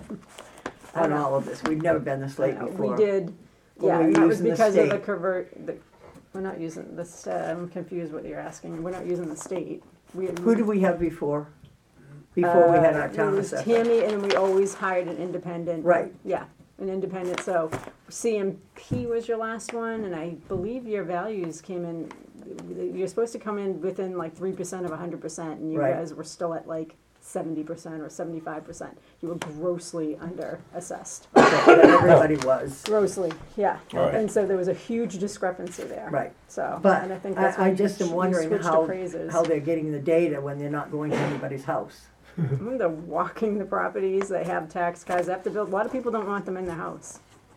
on all of this. We've never been this late before. We did, But yeah, we're and that was using the because of the state. convert, the, we're not using the, sta- I'm confused what you're asking, we're not using the state. We- Who did we have before? Before we had our Uh, town It was assessor? Tammy, and we always hired an independent. Right. Yeah, an independent, so C M P was your last one, and I believe your values came in, you're supposed to come in within like three percent of a hundred percent, and you Right. guys were still at like seventy percent or seventy-five percent. You were grossly under assessed, Everybody was, grossly, yeah. Right. And so there was a huge discrepancy there. right. So, But and I think that's I, I when just you am wondering switched how, appraisers. how they're getting the data when they're not going to anybody's house. Mm, They're walking the properties, they have tax cards, they have to build, a lot of people don't want them in their house.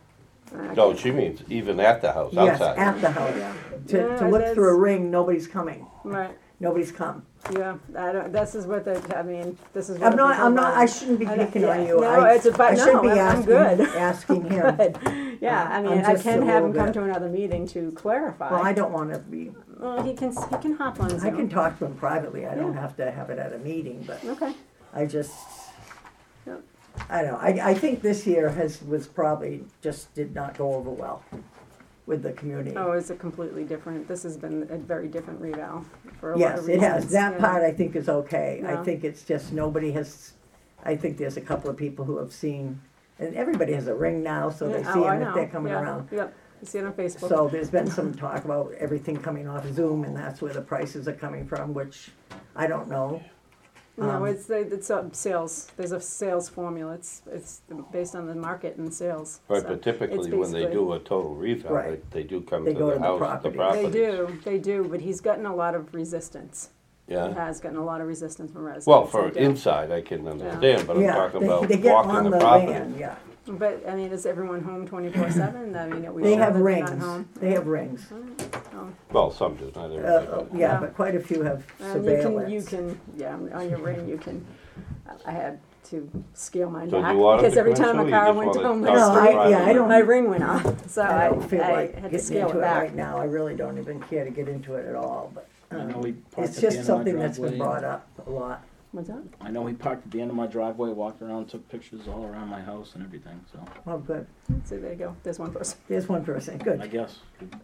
Uh, No, she means even at the house, Yes, outside. at the house. Yeah. To, Yeah, to look that's- through a ring, nobody's coming. Right, Nobody's come. yeah, I don't, this is what they, I mean, this is what. I'm not, people I'm not, I want. shouldn't be I don't- picking on yeah, you. no, I- it's a- but I should no, be I'm- I'm asking, good. asking him. Good. Yeah, I I'm mean, I just can a have him little come bit- to another meeting to clarify. Well, I don't wanna be, Well, he can, he can hop on I Zoom. can talk to him privately. I don't Yeah. have to have it at a meeting, but Okay, I just, Yep. I don't know, I, I think this year has, was probably, just did not go over well with the community. oh, it's a completely different, this has been a very different reval for a lot Yes, of it has. reasons, That yeah. part I think is okay. I Yeah. think it's just nobody has, I think there's a couple of people who have seen, and everybody has a ring now, so they Yeah, see oh, I them if know. they're coming Yeah, around. Yep, you see it on Facebook. So there's been some talk about everything coming off Zoom, and that's where the prices are coming from, which I don't know. No, Um, it's, the- it's a sales, there's a sales formula, it's, it's based on the market and sales. Right, So but typically it's when they basically- do a total revale, they, Right. they do come They to go the to the house, the property. properties. They do, they do, but he's gotten a lot of resistance. He Yeah, has gotten a lot of resistance from residents. well, for They do. inside, I can understand, but I'm Yeah, talking they, about they get walking on the the property. van, yeah. But, I mean, is everyone home twenty-four seven? I mean, are we They sure have that they're rings. not home? They have rings. Oh, Well, some do, not Uh, everybody. uh, but- yeah, but quite a few have and you can, you surveillance. can, yeah, on your ring, you can, I had to scale mine So do back, you want it because to every come in, time so a you car just went wanna down my talk No, to I- the street, yeah, I don't- my ring went off, so I I, don't feel I like had to getting scale into it it right back. now. I really don't even care to get into it at all, but. I um, know he parked It's at the just end of my something that's been driveway. brought up a lot. What's that? I know he parked at the end of my driveway, walked around, took pictures all around my house and everything, so, Oh, good. So there you go, there's one person. There's one person, I good. guess,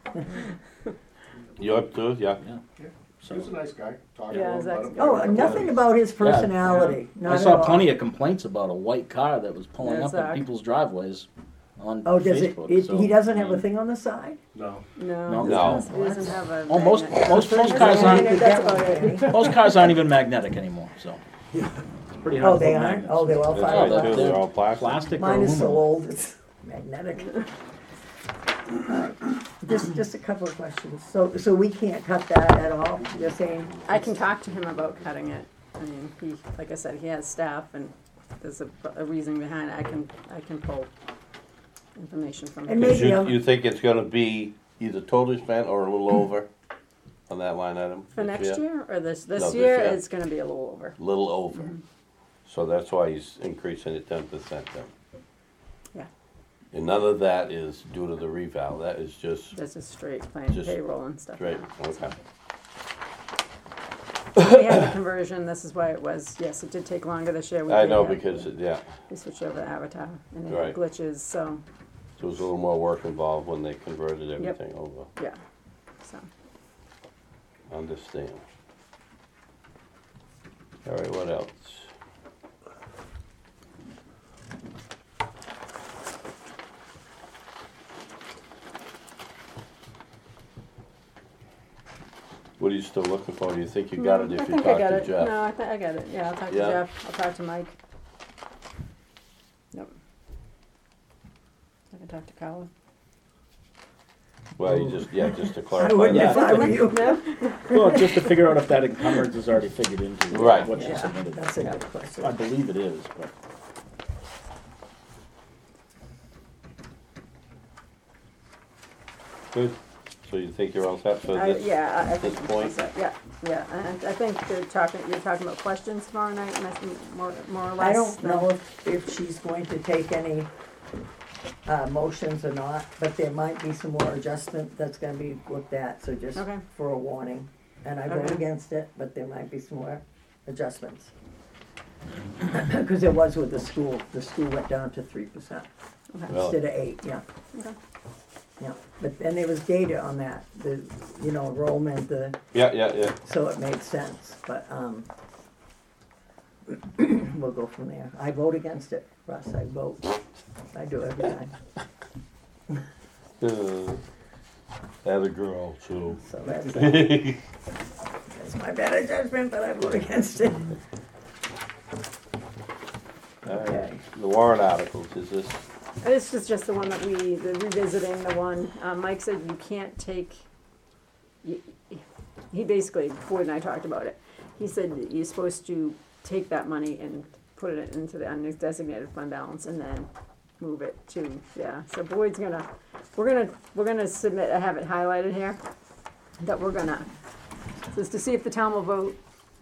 You up to it, yeah? yeah. So, He was a nice guy, talked to Yeah, him, let Zach's him. good. Oh, nothing about his personality, not I at saw all. plenty of complaints about a white car that was pulling Yeah, up in Zach. people's driveways on Oh, does it, Facebook, it, so, he doesn't have I a mean, thing on the side? No. No, No. this No. doesn't- he doesn't have a. Oh, most, magnet. most, most That's cars all aren't, right. That's about it. most cars aren't even magnetic anymore, so. It's pretty hard Oh, to they put aren't? magnets. Oh, they're all That's fired right, up. too, they're all plastic. Plastic or Mine is so aluminum. old, it's magnetic. Just, just a couple of questions. So, so we can't cut that at all, you're saying? I can talk to him about cutting it. I mean, he, like I said, he has staff and there's a, a reason behind it. I can, I can pull information from And him. Cause maybe you, I'm- you think it's gonna be either totally spent or a little over on that line item? For next year or this, No, this this year, year. it's gonna be a little over. Little over. Mm-hmm. So that's why he's increasing it ten percent then. Yeah, And none of that is due to the reval, that is just that's just straight plain Just payroll and stuff. straight, okay. We had the conversion, this is why it was, yes, it did take longer this year. We I did know have- because, yeah, We switched over to Avatar and it Right. had glitches, so, there was a little more work involved when they converted everything over. yeah, so. Understand. All right, what else? What are you still looking for? Do you think you got it No, I if you think I talk got to it. Jeff? No, I think I got it, yeah, I'll talk to Yeah? Jeff, I'll talk to Mike. Yep. I can talk to Colin. Well, you just, yeah, just to I clarify wouldn't that. if I were you. Well, just to figure out if that encumbrance is already figured into Right. what she Yeah, submitted. that's a good question. I believe it is, but Good, so you think you're all set for I, this? yeah, I- I this think, point? so, yeah, yeah, and I think they're talking, you're talking about questions tomorrow night, and I think more, more or less. I don't than- know if, if she's going to take any, uh, motions or not, but there might be some more adjustment that's gonna be looked at, so just Okay. for a warning. And I vote Okay. against it, but there might be some more adjustments. Cause it was with the school, the school went down to three percent Okay. Really? instead of eight, yeah. Okay. Yeah, but, and there was data on that, the, you know, enrollment, the, Yeah, yeah, yeah. so it made sense, but, um, we'll go from there. I vote against it, Russ, I vote. I do every time, Uh, That a girl, so. so that's, that's my better judgment, but I vote against it. Alright, the warrant articles, is this, This is just the one that we, the revisiting the one, um, Mike said you can't take, you- he basically, Boyd and I talked about it. He said that you're supposed to take that money and put it into the undesignated fund balance and then move it to, yeah, so Boyd's gonna, we're gonna, we're gonna submit, I have it highlighted here, that we're gonna, so it's to see if the town will vote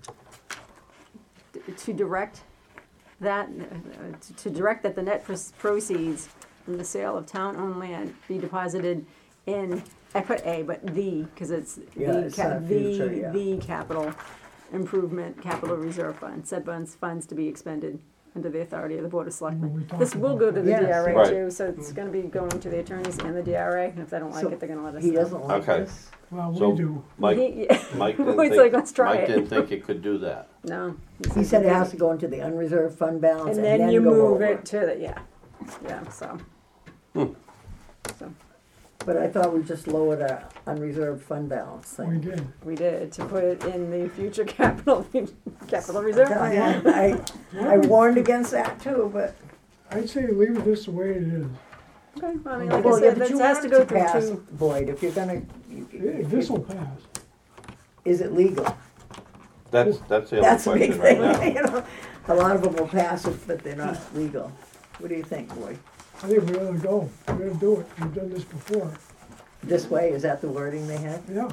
to direct that, uh, to- to direct that the net pros- proceeds from the sale of town-owned land be deposited in, I put A, but the, cause it's Yeah, the, it's ca- not future, yeah. the, the capital improvement, capital reserve fund, said funds, funds to be expended under the authority of the Board of We Selectmen. talked This will about go to the Yes. D R A Right. too, so it's gonna be going to the attorneys and the D R A, and if they don't like So it, they're gonna let us He know. doesn't like Okay. this. Well, So- we do. Mike, He- yeah. Mike didn't He's think, like, "Let's try Mike it." didn't think it could do that. No. He said it has to go into the unreserved fund balance And and then you then go move over. it to the, yeah, yeah, so. Hmm. So, But I thought we just lowered our unreserved fund balance We thing. did. we did, to put it in the future capital, capital reserve fund. I, I warned against that too, but. I'd say leave it this the way it is. Okay, well, I mean, like I Well, yeah, said, but you that has want to it go to through pass, two, Boyd, if you're gonna, you- if This you- will pass. is it legal? That's, that's the That's other a big question right thing, now. you know? A lot of them will pass it, but they're not legal. What do you think, Boyd? I think we ought to go. We're gonna do it. We've done this before. This way, is that the wording they had? Yeah.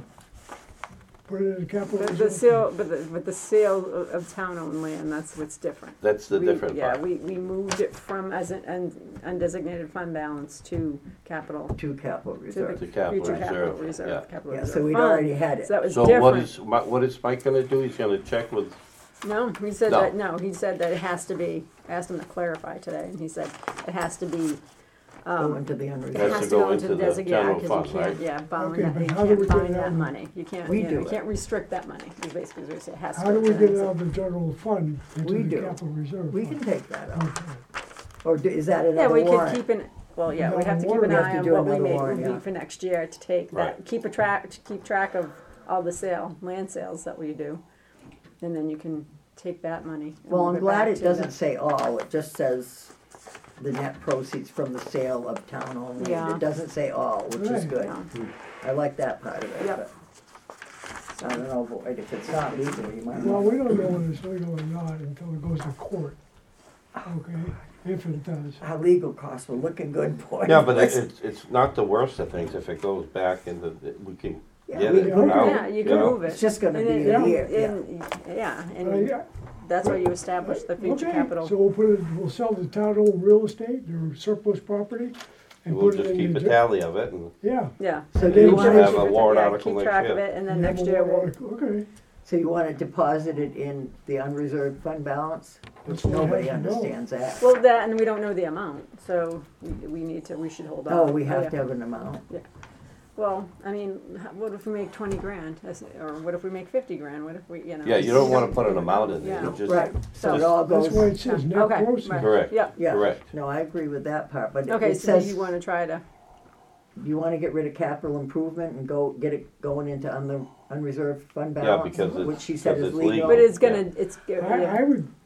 Put it in the capital but the reserve. sale, but the, but the sale of, of town-owned land, that's what's different. That's the We- different Yeah, part. we, we moved it from as an un- undesignated fund balance to capital, To capital to reserve. the To capital future capital reserve, yeah. reserve, capital Yeah, reserve so we'd fund. already had it. So that was So what different. is, Mi- what is Mike gonna do? He's gonna check with, No, he said No. that, no, he said that it has to be, I asked him to clarify today, and he said it has to be, Go um, into the it Has unreserved. has to to go go into the into the designated, general because fund, you can't, right? yeah, bond Okay, that, but you how do can't we get find it that out? money, you can't, We you know, do you it. can't restrict that money, is basically what he said, it has to How go do we to get it the- out of the general fund into We the do. capital reserve? We can fund? take that out. Okay. Or do- is that Yeah, another we could warrant? keep an, well, yeah, No, we'd have to keep warrant, an we have eye to on do what we another make, warrant, would be yeah. for next year to take that, Right. keep a track, to keep track of all the sale, land sales that we do. And then you can take that money. and Well, move I'm it glad back it to doesn't the- say all, it just says the net proceeds from the sale of town-owned land. Yeah. It doesn't say all, which is Right. good. No. I like that part of it, Yep. but I don't know, Boyd, if it's not legal, you might. Well, we don't know whether it's legal or not until it goes to court. Okay, if it does. Our legal costs were looking good, Boyd. yeah, but it- it's, it's not the worst of things. If it goes back into, the- we can Yeah, get we it can- out. Yeah, you can know? move it. It's just gonna And be then- a year, yeah. and- Yeah, Uh, and yeah, that's why you establish the future okay, capital. so we'll put it, we'll sell the town-owned real estate, or surplus property, and We'll put it just in keep the. a gen- tally of it and Yeah. Yeah. So And do you then wanna keep have it- a warrant yeah, article keep next track of year? it, and then You have next a year warrant we'll, article, Okay. So you want it deposited in the unreserved fund balance, which That's what I nobody have to know. understands that. well, that, and we don't know the amount, so we, we need to, we should hold on. Oh, we have yeah. to have an amount. Well, I mean, h- what if we make twenty grand, That's- or what if we make fifty grand, what if we, you know? yeah, you don't wanna put an amount in there. Yeah. You just, Right, so it just- all That's goes, why it says net Okay, proceeds. right. Correct. Yeah, yeah, Correct. no, I agree with that part, but it okay, it so do says, you wanna try to, you wanna get rid of capital improvement and go, get it going into un- unreserved fund Yeah, balance? because it's- Which she said because is it's legal. legal. but it's Yeah. gonna, it's, I, yeah, I would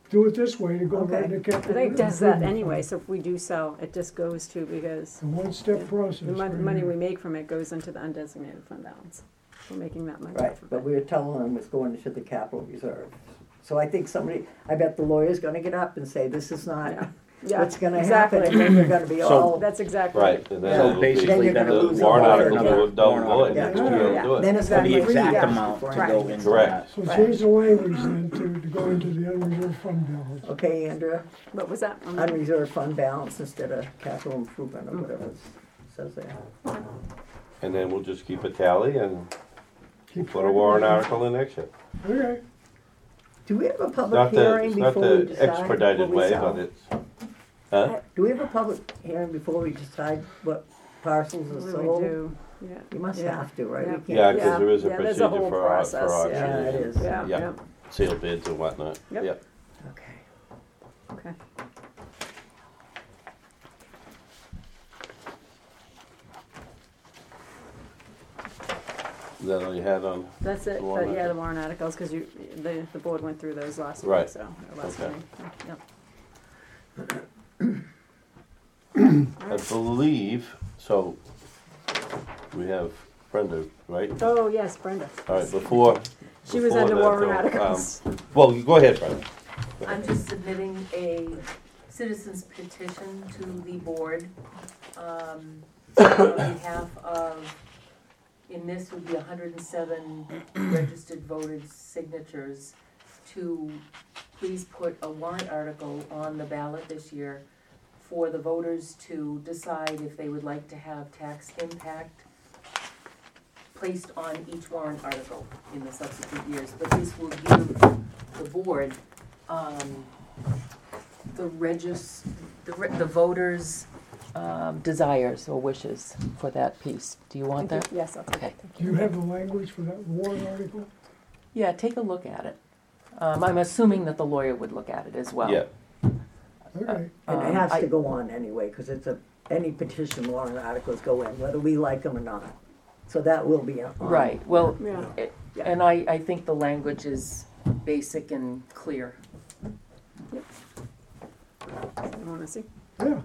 do it this way to go right Okay. into I capital. think it does that improvement anyway, fund. so if we do sell, it just goes to, because It's a one-step process. the mon- right money here. we make from it goes into the undesignated fund balance. We're making that money Right, off of but it. we were telling them it's going into the capital reserve. So I think somebody, I bet the lawyer's gonna get up and say, this is not Yeah. Yeah, what's gonna happen, exactly. and then we're gonna be So- all, That's exactly Right, right. and Yeah. then So it'll be, basically Then you're then gonna the lose the warrant a lot. article Yeah. will double Warrant void, Yeah. next Yeah. year, Yeah. do it. then it's For gonna the be free exact cash amount before to go anything. into Correct. that. So change the language then to, to go into the unreserved fund balance. Okay, Andrea, What was that? Um, unreserved fund balance instead of capital improvement or whatever it says there. And then we'll just keep a tally and Keep put a track of warrant it. article in next year. Okay, Do we have a It's public not the, hearing it's not before we the decide expedited what we way, sell? but it's, huh? Do we have a public hearing before we decide what parcels What are do we sold? do? Yeah. You must Yeah. have to, right? We Yeah. can't Yeah, just- because there is a Yeah, there's a procedure whole for, au- for process, auction. yeah. Yeah, it and- is. Yeah, Yeah. yeah, Sealed bids and whatnot, Yep. yep. Okay. okay. Is that all you had on? That's it, The but warrant yeah, the article. warrant articles, cause you, the, the board went through those last week, Right. so, or last Okay. meeting, yep. I believe, so, we have Brenda, right? Oh, yes, Brenda. All right, before. She was before under that, warrant though, um, articles. Well, you go ahead, Brenda. I'm just submitting a citizen's petition to the board, um, on behalf of, in this would be hundred and seven registered voters' signatures to please put a warrant article on the ballot this year for the voters to decide if they would like to have tax impact placed on each warrant article in the subsequent years. But this will give the board, um, the regis, the, re- the voters' um, desires or wishes for that piece. Do you want Thank that? you. Yes, I'll take Okay. it, thank do you have the language for that warrant article? Yeah, take a look at it. Um, I'm assuming that the lawyer would look at it as well. Yeah, Okay, And it Um, has I- to go on anyway, because it's a, any petition warrant articles go in, whether we like them or not. So that will be on. Right, well, Yeah. it- and I, I think the language is basic and clear. You wanna see? yeah,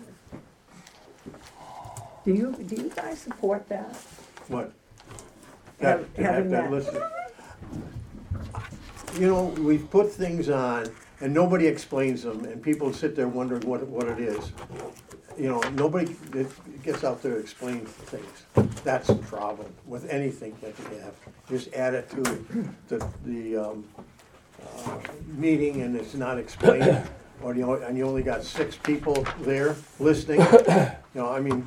Do you, do you guys support that? What? Have- That, to have having that that- listed. You know, we've put things on and nobody explains them and people sit there wondering what, what it is. You know, nobody that gets out there to explain things. That's the problem with anything that you have. Just add it to the, the, um, uh, meeting and it's not explained. Or you know, and you only got six people there listening. You know, I mean,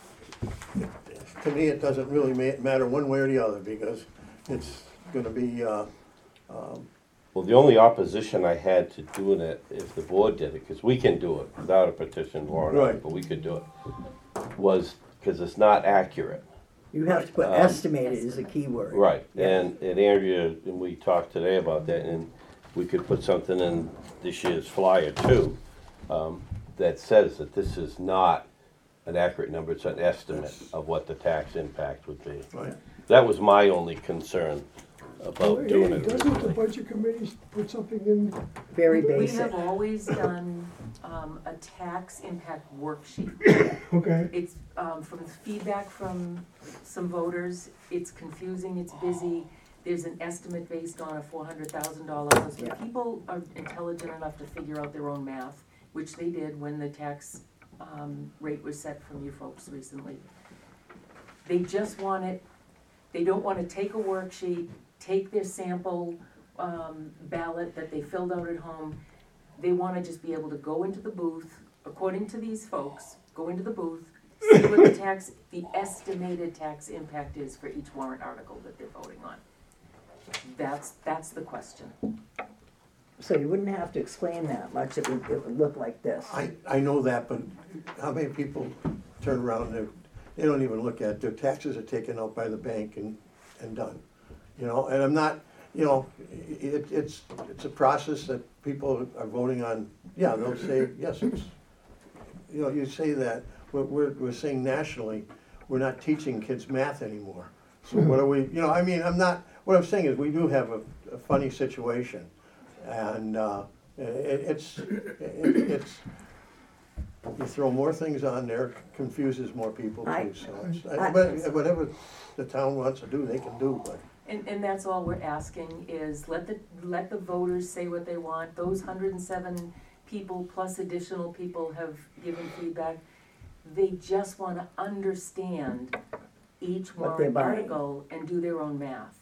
to me, it doesn't really ma- matter one way or the other, because it's gonna be, uh, um, well, the only opposition I had to doing it, if the board did it, because we can do it without a petition warrant Right. article, we could do it, was because it's not accurate. You have to put Um, estimated is a key word. Right, and, and Andrea, and we talked today about that, and we could put something in this year's flyer too, um, that says that this is not an accurate number, it's an estimate of what the tax impact would be. right. That was my only concern about doing Hey, it doesn't the recently. budget committee put something in? Very We basic. have always done, um, a tax impact worksheet. Okay, It's, um, from feedback from some voters, it's confusing, it's busy. There's an estimate based on a four hundred thousand dollars. Yeah. People are intelligent enough to figure out their own math, which they did when the tax, um, rate was set from you folks recently. They just want it, they don't wanna take a worksheet, take their sample, um, ballot that they filled out at home. They wanna just be able to go into the booth, according to these folks, go into the booth, see what the tax, the estimated tax impact is for each warrant article that they're voting on. That's, that's the question. So you wouldn't have to explain that much, it would, it would look like this. I, I know that, but how many people turn around and they don't even look at it, their taxes are taken out by the bank and, and done. You know, and I'm not, you know, it, it's, it's a process that people are voting on, yeah, they'll say, yes, it's, you know, you say that, we're, we're, we're saying nationally, we're not teaching kids math anymore. So what are we, you know, I mean, I'm not, what I'm saying is, we do have a, a funny situation. And, uh, Uh, It, it's, it, it's, you throw more things on there, confuses more people I- too, so. it's- I- But whatever the town wants to do, they can do, but. And, and that's all we're asking is let the, let the voters say what they want. Those hundred and seven people plus additional people have given feedback. They just wanna understand each What they're warrant buying. article and do their own math.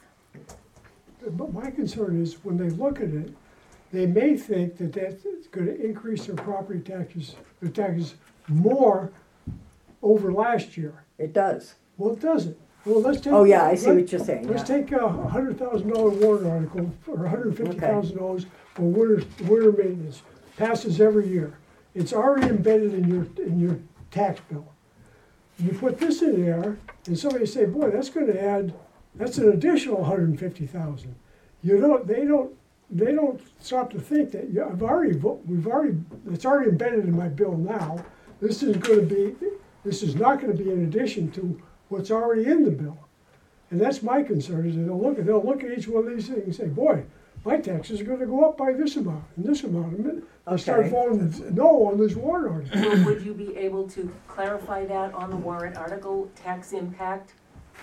But my concern is when they look at it, they may think that that's gonna increase their property taxes, their taxes more over last year. It does. Well, it doesn't. Well, let's take. Oh, yeah, I see let- what you're saying, Let's yeah. take a hundred thousand dollar warrant article for a hundred and fifty thousand dollars for winter, winter maintenance. Passes every year. It's already embedded in your, in your tax bill. You put this in there, and somebody say, boy, that's gonna add, that's an additional hundred and fifty thousand. You don't, they don't, they don't stop to think that, yeah, I've already, vo- we've already, it's already embedded in my bill now. This is gonna be, this is not gonna be in addition to what's already in the bill. And that's my concern, is that they'll look at, they'll look at each one of these things and say, boy, my taxes are gonna go up by this amount and this amount. And I start Okay. voting no on this warrant article. Well, would you be able to clarify that on the warrant article, tax impact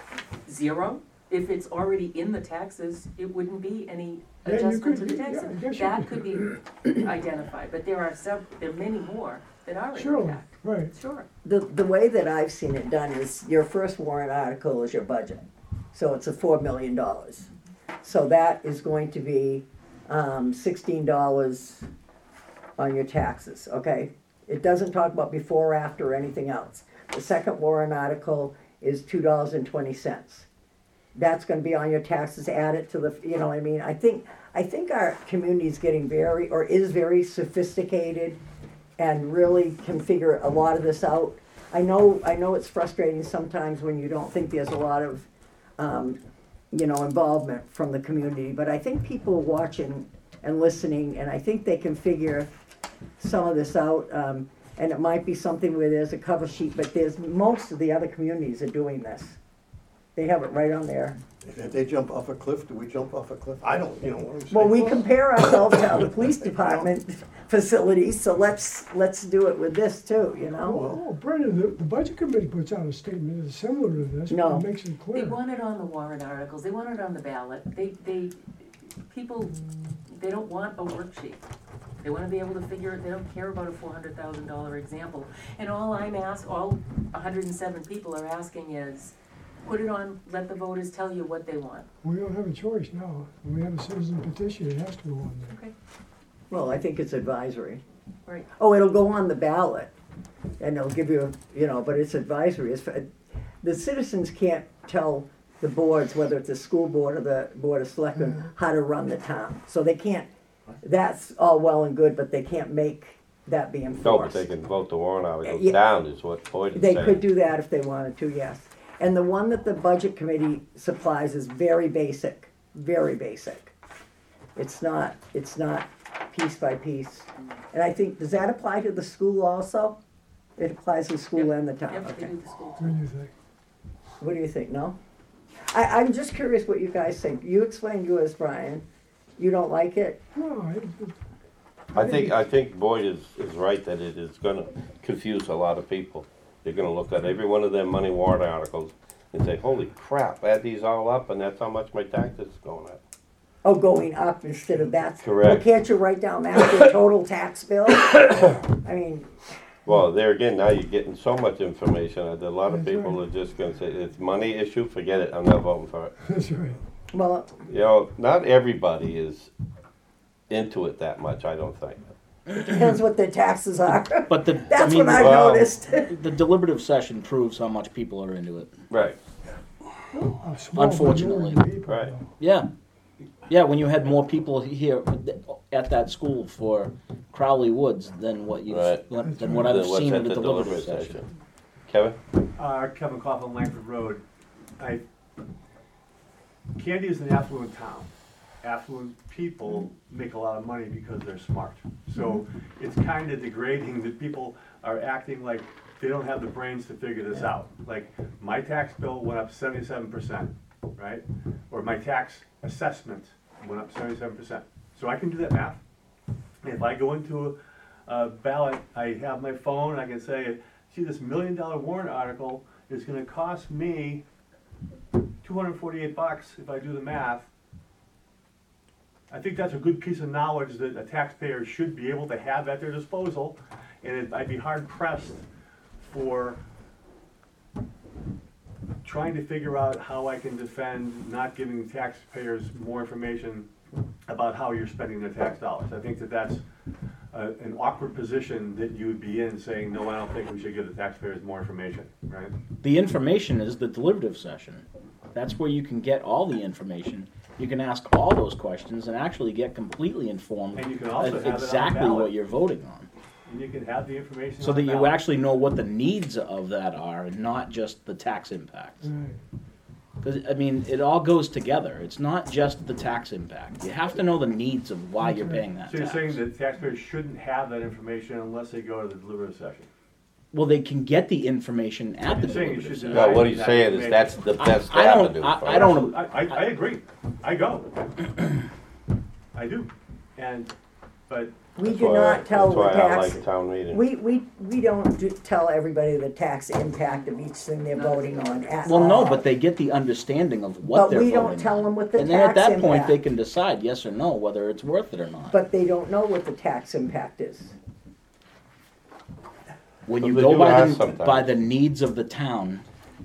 zero? If it's already in the taxes, it wouldn't be any Yeah, you adjustment to could- the yeah, taxes. I guess you That could. could be identified, but there are sev, there are many more that are in Surely, impact. right. Sure. The, the way that I've seen it done is your first warrant article is your budget. So it's a four million dollars. So that is going to be, um, sixteen dollars on your taxes, okay? It doesn't talk about before, after, or anything else. The second warrant article is two dollars and twenty cents. That's gonna be on your taxes, add it to the, you know what I mean? I think, I think our community is getting very, or is very sophisticated and really can figure a lot of this out. I know, I know it's frustrating sometimes when you don't think there's a lot of, um, you know, involvement from the community, but I think people are watching and listening, and I think they can figure some of this out. Um, and it might be something where there's a cover sheet, but there's, most of the other communities are doing this. They have it right on there. If they jump off a cliff, do we jump off a cliff? I don't, you know what I'm saying? Well, we compare ourselves to other police department facilities, so let's, let's do it with this too, you know? Oh, Brendan, the, the budget committee puts out a statement that's similar to this, No. but it makes it They clear. want it on the warrant articles, they want it on the ballot, they, they, people, they don't want a worksheet. They wanna be able to figure it, they don't care about a four hundred thousand dollar example. And all I'm ask, all hundred and seven people are asking is, put it on, let the voters tell you what they want. We don't have a choice now. When we have a citizen petition, it has to go on there. Okay, Well, I think it's advisory. right. Oh, it'll go on the ballot, and they'll give you, you know, but it's advisory. It's, for- the citizens can't tell the boards, whether it's the school board or the board of selectmen, how to run the town. So they can't, that's all well and good, but they can't make that be No, but enforced. they can vote the warrant article Yeah. down, is what Boyd is They saying. could do that if they wanted to, yes. And the one that the budget committee supplies is very basic, very basic. It's not, it's not piece by piece. And I think, does that apply to the school also? It applies to the school Yep. and the town, Yep, they okay. do the school. What do you think? What do you think, no? I, I'm just curious what you guys think. You explained yours, Brian. You don't like it? No, I, I think, I think Boyd is, is right that it is gonna confuse a lot of people. They're gonna look at every one of them money warrant articles and say, holy crap, add these all up and that's how much my taxes is going up. Oh, going up instead of that? Correct. Well, can't you write down that, your total tax bill? I mean, Well, there again, now you're getting so much information, that a lot of That's people right. are just gonna say, it's money issue, forget it, I'm not voting for it. that's right. well, You know, not everybody is into it that much, I don't think. it depends what their taxes are. But the, I That's mean, what I well- noticed. the deliberative session proves how much people are into it. Right. A small Unfortunately. minority of people, Right. though. Yeah. Yeah, when you had more people here at that school for Crowley Woods than what you, Right. than what I've Then what's seen at in the the deliberative deliberative session. Kevin? Uh, Kevin Coughlin, Langford Road. I, Candy is an affluent town. Affluent people make a lot of money because they're smart. So it's kind of degrading that people are acting like they don't have the brains to figure this out. Like, my tax bill went up seventy-seven percent, right? Or my tax assessment went up seventy-seven percent. So I can do that math. If I go into a, a ballot, I have my phone, I can say, see, this million dollar warrant article is gonna cost me two hundred forty-eight bucks if I do the math. I think that's a good piece of knowledge that a taxpayer should be able to have at their disposal, and it, I'd be hard pressed for trying to figure out how I can defend not giving taxpayers more information about how you're spending their tax dollars. I think that that's a, an awkward position that you would be in, saying, no, I don't think we should give the taxpayers more information, right? The information is the deliberative session. That's where you can get all the information. You can ask all those questions and actually get completely informed And you can also of have it on the exactly ballot. what you're voting on. And you can have the information So on that the you ballot. actually know what the needs of that are and not just the tax impacts. Right. Because, I mean, it all goes together. It's not just the tax impact. You have to know the needs of why you're paying that So you're tax. saying that taxpayers shouldn't have that information unless they go to the deliberative session? Well, they can get the information at the You're saying you deliberative should session. No, what he's saying is that's the best I don't- avenue. I- for I it. don't- I, I, I agree, I go. I do, and, but, We That's do why- not tell the That's why I tax, like town meeting. we, we, we don't do- tell everybody the tax impact of each thing they're voting on at all. Well, no, but they get the understanding of what But they're we voting don't tell on. them what the And then at tax that point, they impact, can decide yes or no, whether it's worth it or not. but they don't know what the tax impact is. When But you they go do by ask the, sometimes. by the needs of the town,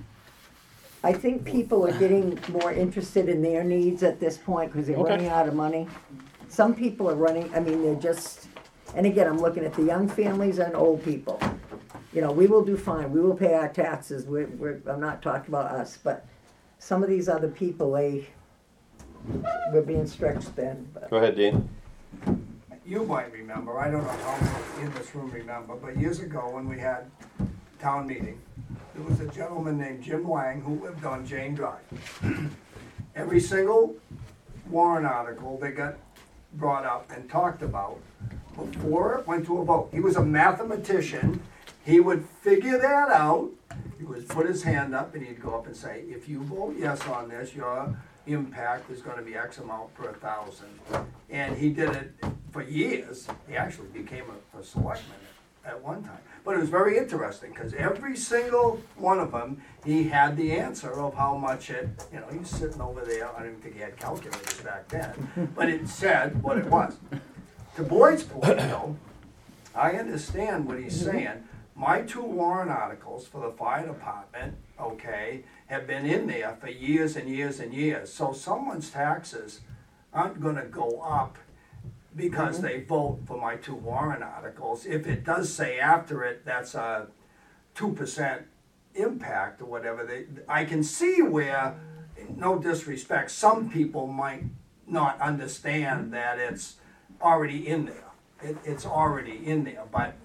I think people are getting more interested in their needs at this point because they're Okay. running out of money. Some people are running, I mean, they're just, and again, I'm looking at the young families and old people. You know, we will do fine, we will pay our taxes, we're, we're, I'm not talking about us, but some of these other people, they, we're being stretched thin, but. Go ahead, Dean. You might remember, I don't know how many in this room remember, but years ago when we had town meeting, there was a gentleman named Jim Lang who lived on Jane Drive. Every single warrant article that got brought up and talked about before it went to a vote. He was a mathematician. He would figure that out. He would put his hand up and he'd go up and say, if you vote yes on this, your impact is gonna be X amount per thousand. And he did it for years. He actually became a, a selectman at one time. But it was very interesting, because every single one of them, he had the answer of how much it, you know, he was sitting over there, I don't even think he had calculators back then, but it said what it was. To Boyd's point, though, I understand what he's saying. My two warrant articles for the fire department, okay, have been in there for years and years and years. So someone's taxes aren't gonna go up because they vote for my two warrant articles. If it does say after it, that's a two percent impact or whatever, they, I can see where, no disrespect, some people might not understand that it's already in there. It, it's already in there, but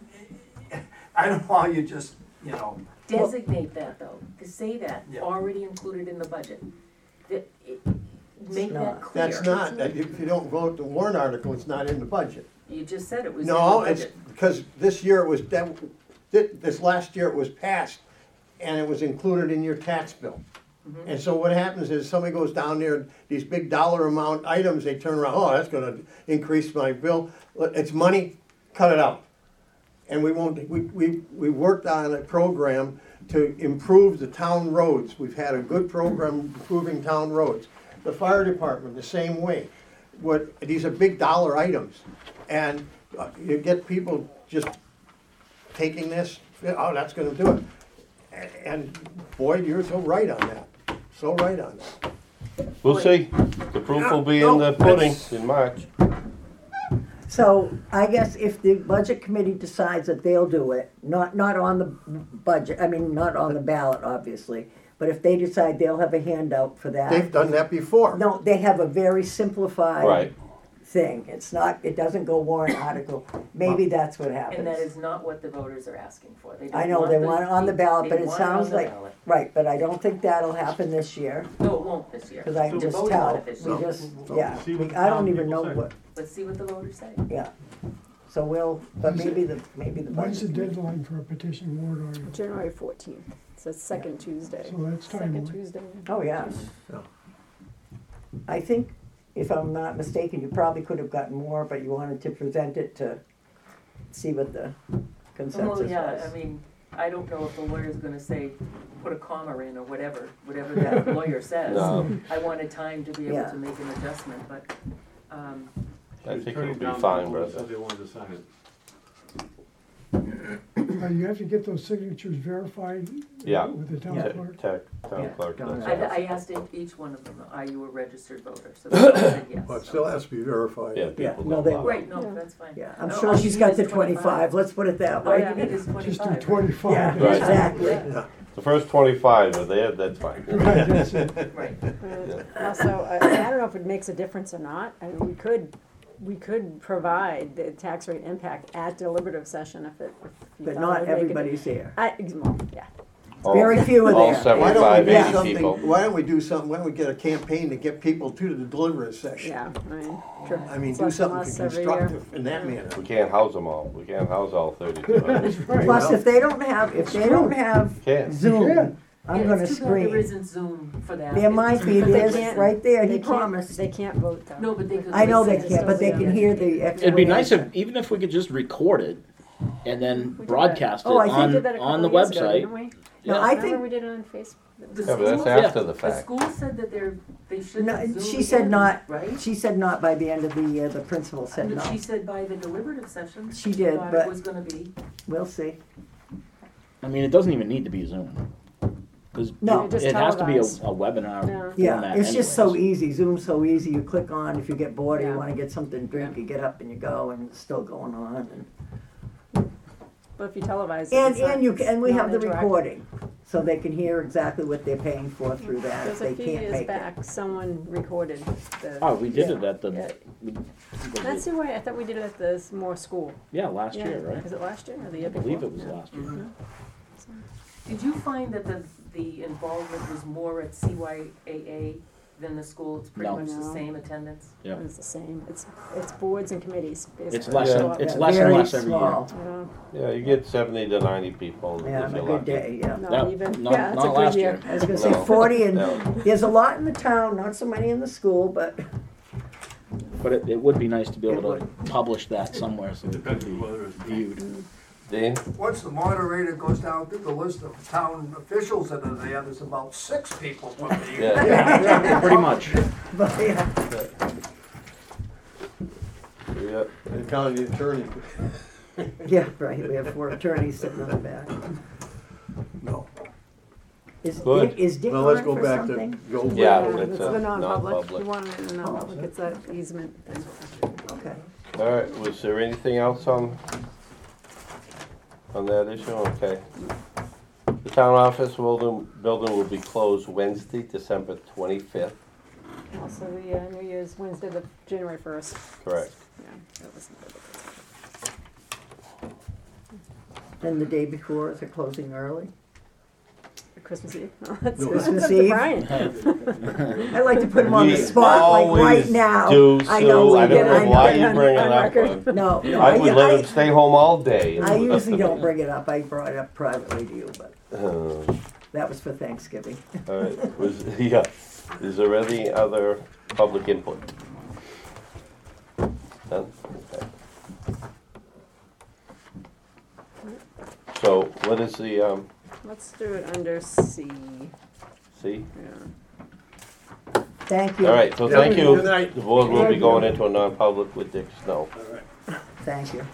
I don't know how you just, you know, Designate that though, to say that, Yeah. already included in the budget. That- it- Make that not. clear. That's not, if you don't vote the warrant article, it's not in the budget. You just said it was in the No, it's, budget. because this year it was, that- thi- this last year it was passed, and it was included in your tax bill. And so what happens is somebody goes down there, these big dollar amount items, they turn around, oh, that's gonna increase my bill. It's money, cut it out. And we won't, we, we, we worked on a program to improve the town roads. We've had a good program improving town roads. The fire department, the same way. What, these are big dollar items. And uh, you get people just taking this, oh, that's gonna do it. A- And Boyd, you're so right on that, so right on that. We'll see. The proof will be in the pudding in March. So I guess if the budget committee decides that they'll do it, not, not on the budget, I mean, not on the ballot, obviously, but if they decide they'll have a handout for that. They've done that before. No, they have a very simplified Right. thing. It's not, it doesn't go warrant article. Maybe that's what happens. And that is not what the voters are asking for. They I don't know, want they the- want it on the ballot, they but it want on sounds the like, ballot. right, but I don't think that'll happen this year, No, it won't this year. because I They're can just voting on tell. it this We year. just, So yeah, see what we- the I don't town even people know say. what, Let's see what the voters say. yeah. So we'll, but maybe the, maybe the When's the budget. deadline for a petition warrant article? January fourteenth, so it's second Tuesday. So that's Second timely. Tuesday. Oh, yeah. Yeah. I think if I'm not mistaken, you probably could have gotten more, but you wanted to present it to see what the consensus Well, was. yeah, I mean, I don't know if the lawyer's gonna say, put a comma in or whatever, whatever that lawyer says. No. I wanted time to be able Yeah. to make an adjustment, but, um, I think Turning it'll be down fine, people that Brenda. said they wanted to sign it. Uh, you have to get those signatures verified Yeah. with the town Yeah. clerk. Tech, town Yeah, clerk, Donna. that's I, all. I asked each- each one of them, are you a registered voter? So they all said yes. But so- still has to be verified. Yeah, Yeah, people no, know they about will. it. Right, no, Yeah. that's fine. Yeah, I'm Oh, sure all she's you got need the is twenty-five, let's put it that All you way. need is Just do twenty-five. twenty-five. Yeah, Right. exactly. Yeah, The first twenty-five are there, that's fine. Right, that's it. right. But Also, I, I don't know if it makes a difference or not, I mean, we could, we could provide the tax rate impact at deliberative session if it, if you But thought it not would make a di- everybody's there. I, well, yeah, All- Very few are All there. Why don't seventy-five, we do eighty something, people. why don't we do something, why don't we get a campaign to get people to the deliverance session? yeah, I mean, sure. I mean, It's do less and something less every year. constructive in that manner. We can't house them all, we can't house all thirty-two hundred. That's right. Plus, if they don't have, if they don't have Can't. Zoom, Yeah. I'm Yeah, gonna it's too bad there scream. isn't Zoom for that. There might be, But they there's, can't- right there, They he can't- promised. They can't vote though. No, but they could. I know they listen. can't, but they can hear the explanation. It'd be nice if, even if we could just record it and then We did broadcast it Oh, I think We on, did that a on the couple years ago, website. didn't we? No, Yeah. I Remember think, we did it on Facebook? The Yeah, but that's school- after the The fact. school said that they're, they should No, have Zoom she said in, not. right? she said not by the end of the year, the principal said But no. she said by the deliberative session. She did, thought but- it was gonna be. We'll see. I mean, it doesn't even need to be Zoom. Cause No. it Just it has to be a, a televised. webinar Yeah. Yeah, format it's just so anyways. easy, Zoom's so easy, you click on, if you get bored or Yeah. you wanna get something to drink, you get up and you go, and it's still going on, and. But if you televise it, And, it's not- and you, can- and we it's have the not interactive. recording, so they can hear exactly what they're paying for through that, if Because a they few can't years make it. back, someone recorded the. Oh, we did Yeah. it at the, Yeah. we- That's the way, I thought we did it at the Moore School. yeah, last Yeah. year, right? Was it last year or the year I before? believe it was Yeah. last year. Mhm. Did you find that the, the involvement was more at C Y A A than the school? It's pretty No. much the No. same attendance? Yeah. It's the same, it's, it's boards and committees, basically. It's less, Yeah. and- it's Yeah, less and very less every year. small. Yeah, Yeah, you get seventy to ninety people Yeah, if on you're a good lucky. day, yeah. not No, even, not- yeah, it's a not good last year. year. I was gonna say No. forty, and No. there's a lot in the town, not so many in the school, but But it, it would be nice to be able It to publish that somewhere so It it depends could on be whether it's. viewed. Dean? Once the moderator goes down through the list of town officials that are there, there's about six people from the. Yeah. Pretty much. but yeah. Yeah. And county attorney, Yeah, right, we have four attorneys sitting on the back. no. Is Good. Dick, is Dick Well, let's on go for back to something? Joe. Yeah, Yeah, it's it's a the non-public, non-public. you want it in the non-public, it's that easement thing. Okay. All right, was there anything else on, on that issue? Okay. The town office building, building will be closed Wednesday, December twenty-fifth, Also, the uh, New Year's Wednesday, the January first. correct. Yeah, that was. And the day before, is it closing early? Christmas Eve. No, that's, No. that's Christmas up to Eve? Brian. I like to put him on the We spot, like right always now. Do, I know Sue, we I get- don't I know know. why you on- bring it on up. record. uh, No, no, I would let I, him stay home all day. I usually don't bring it up, I brought it up privately to you, but Uh, that was for Thanksgiving. All right, was, yeah, is there any other public input? None? Okay. So what is the, um, Let's do it under C. see? Yeah. Thank you. All right, so Yeah, thank you. good night. The board will be Thank you. going into a non-public with Dick Snow. Thank you.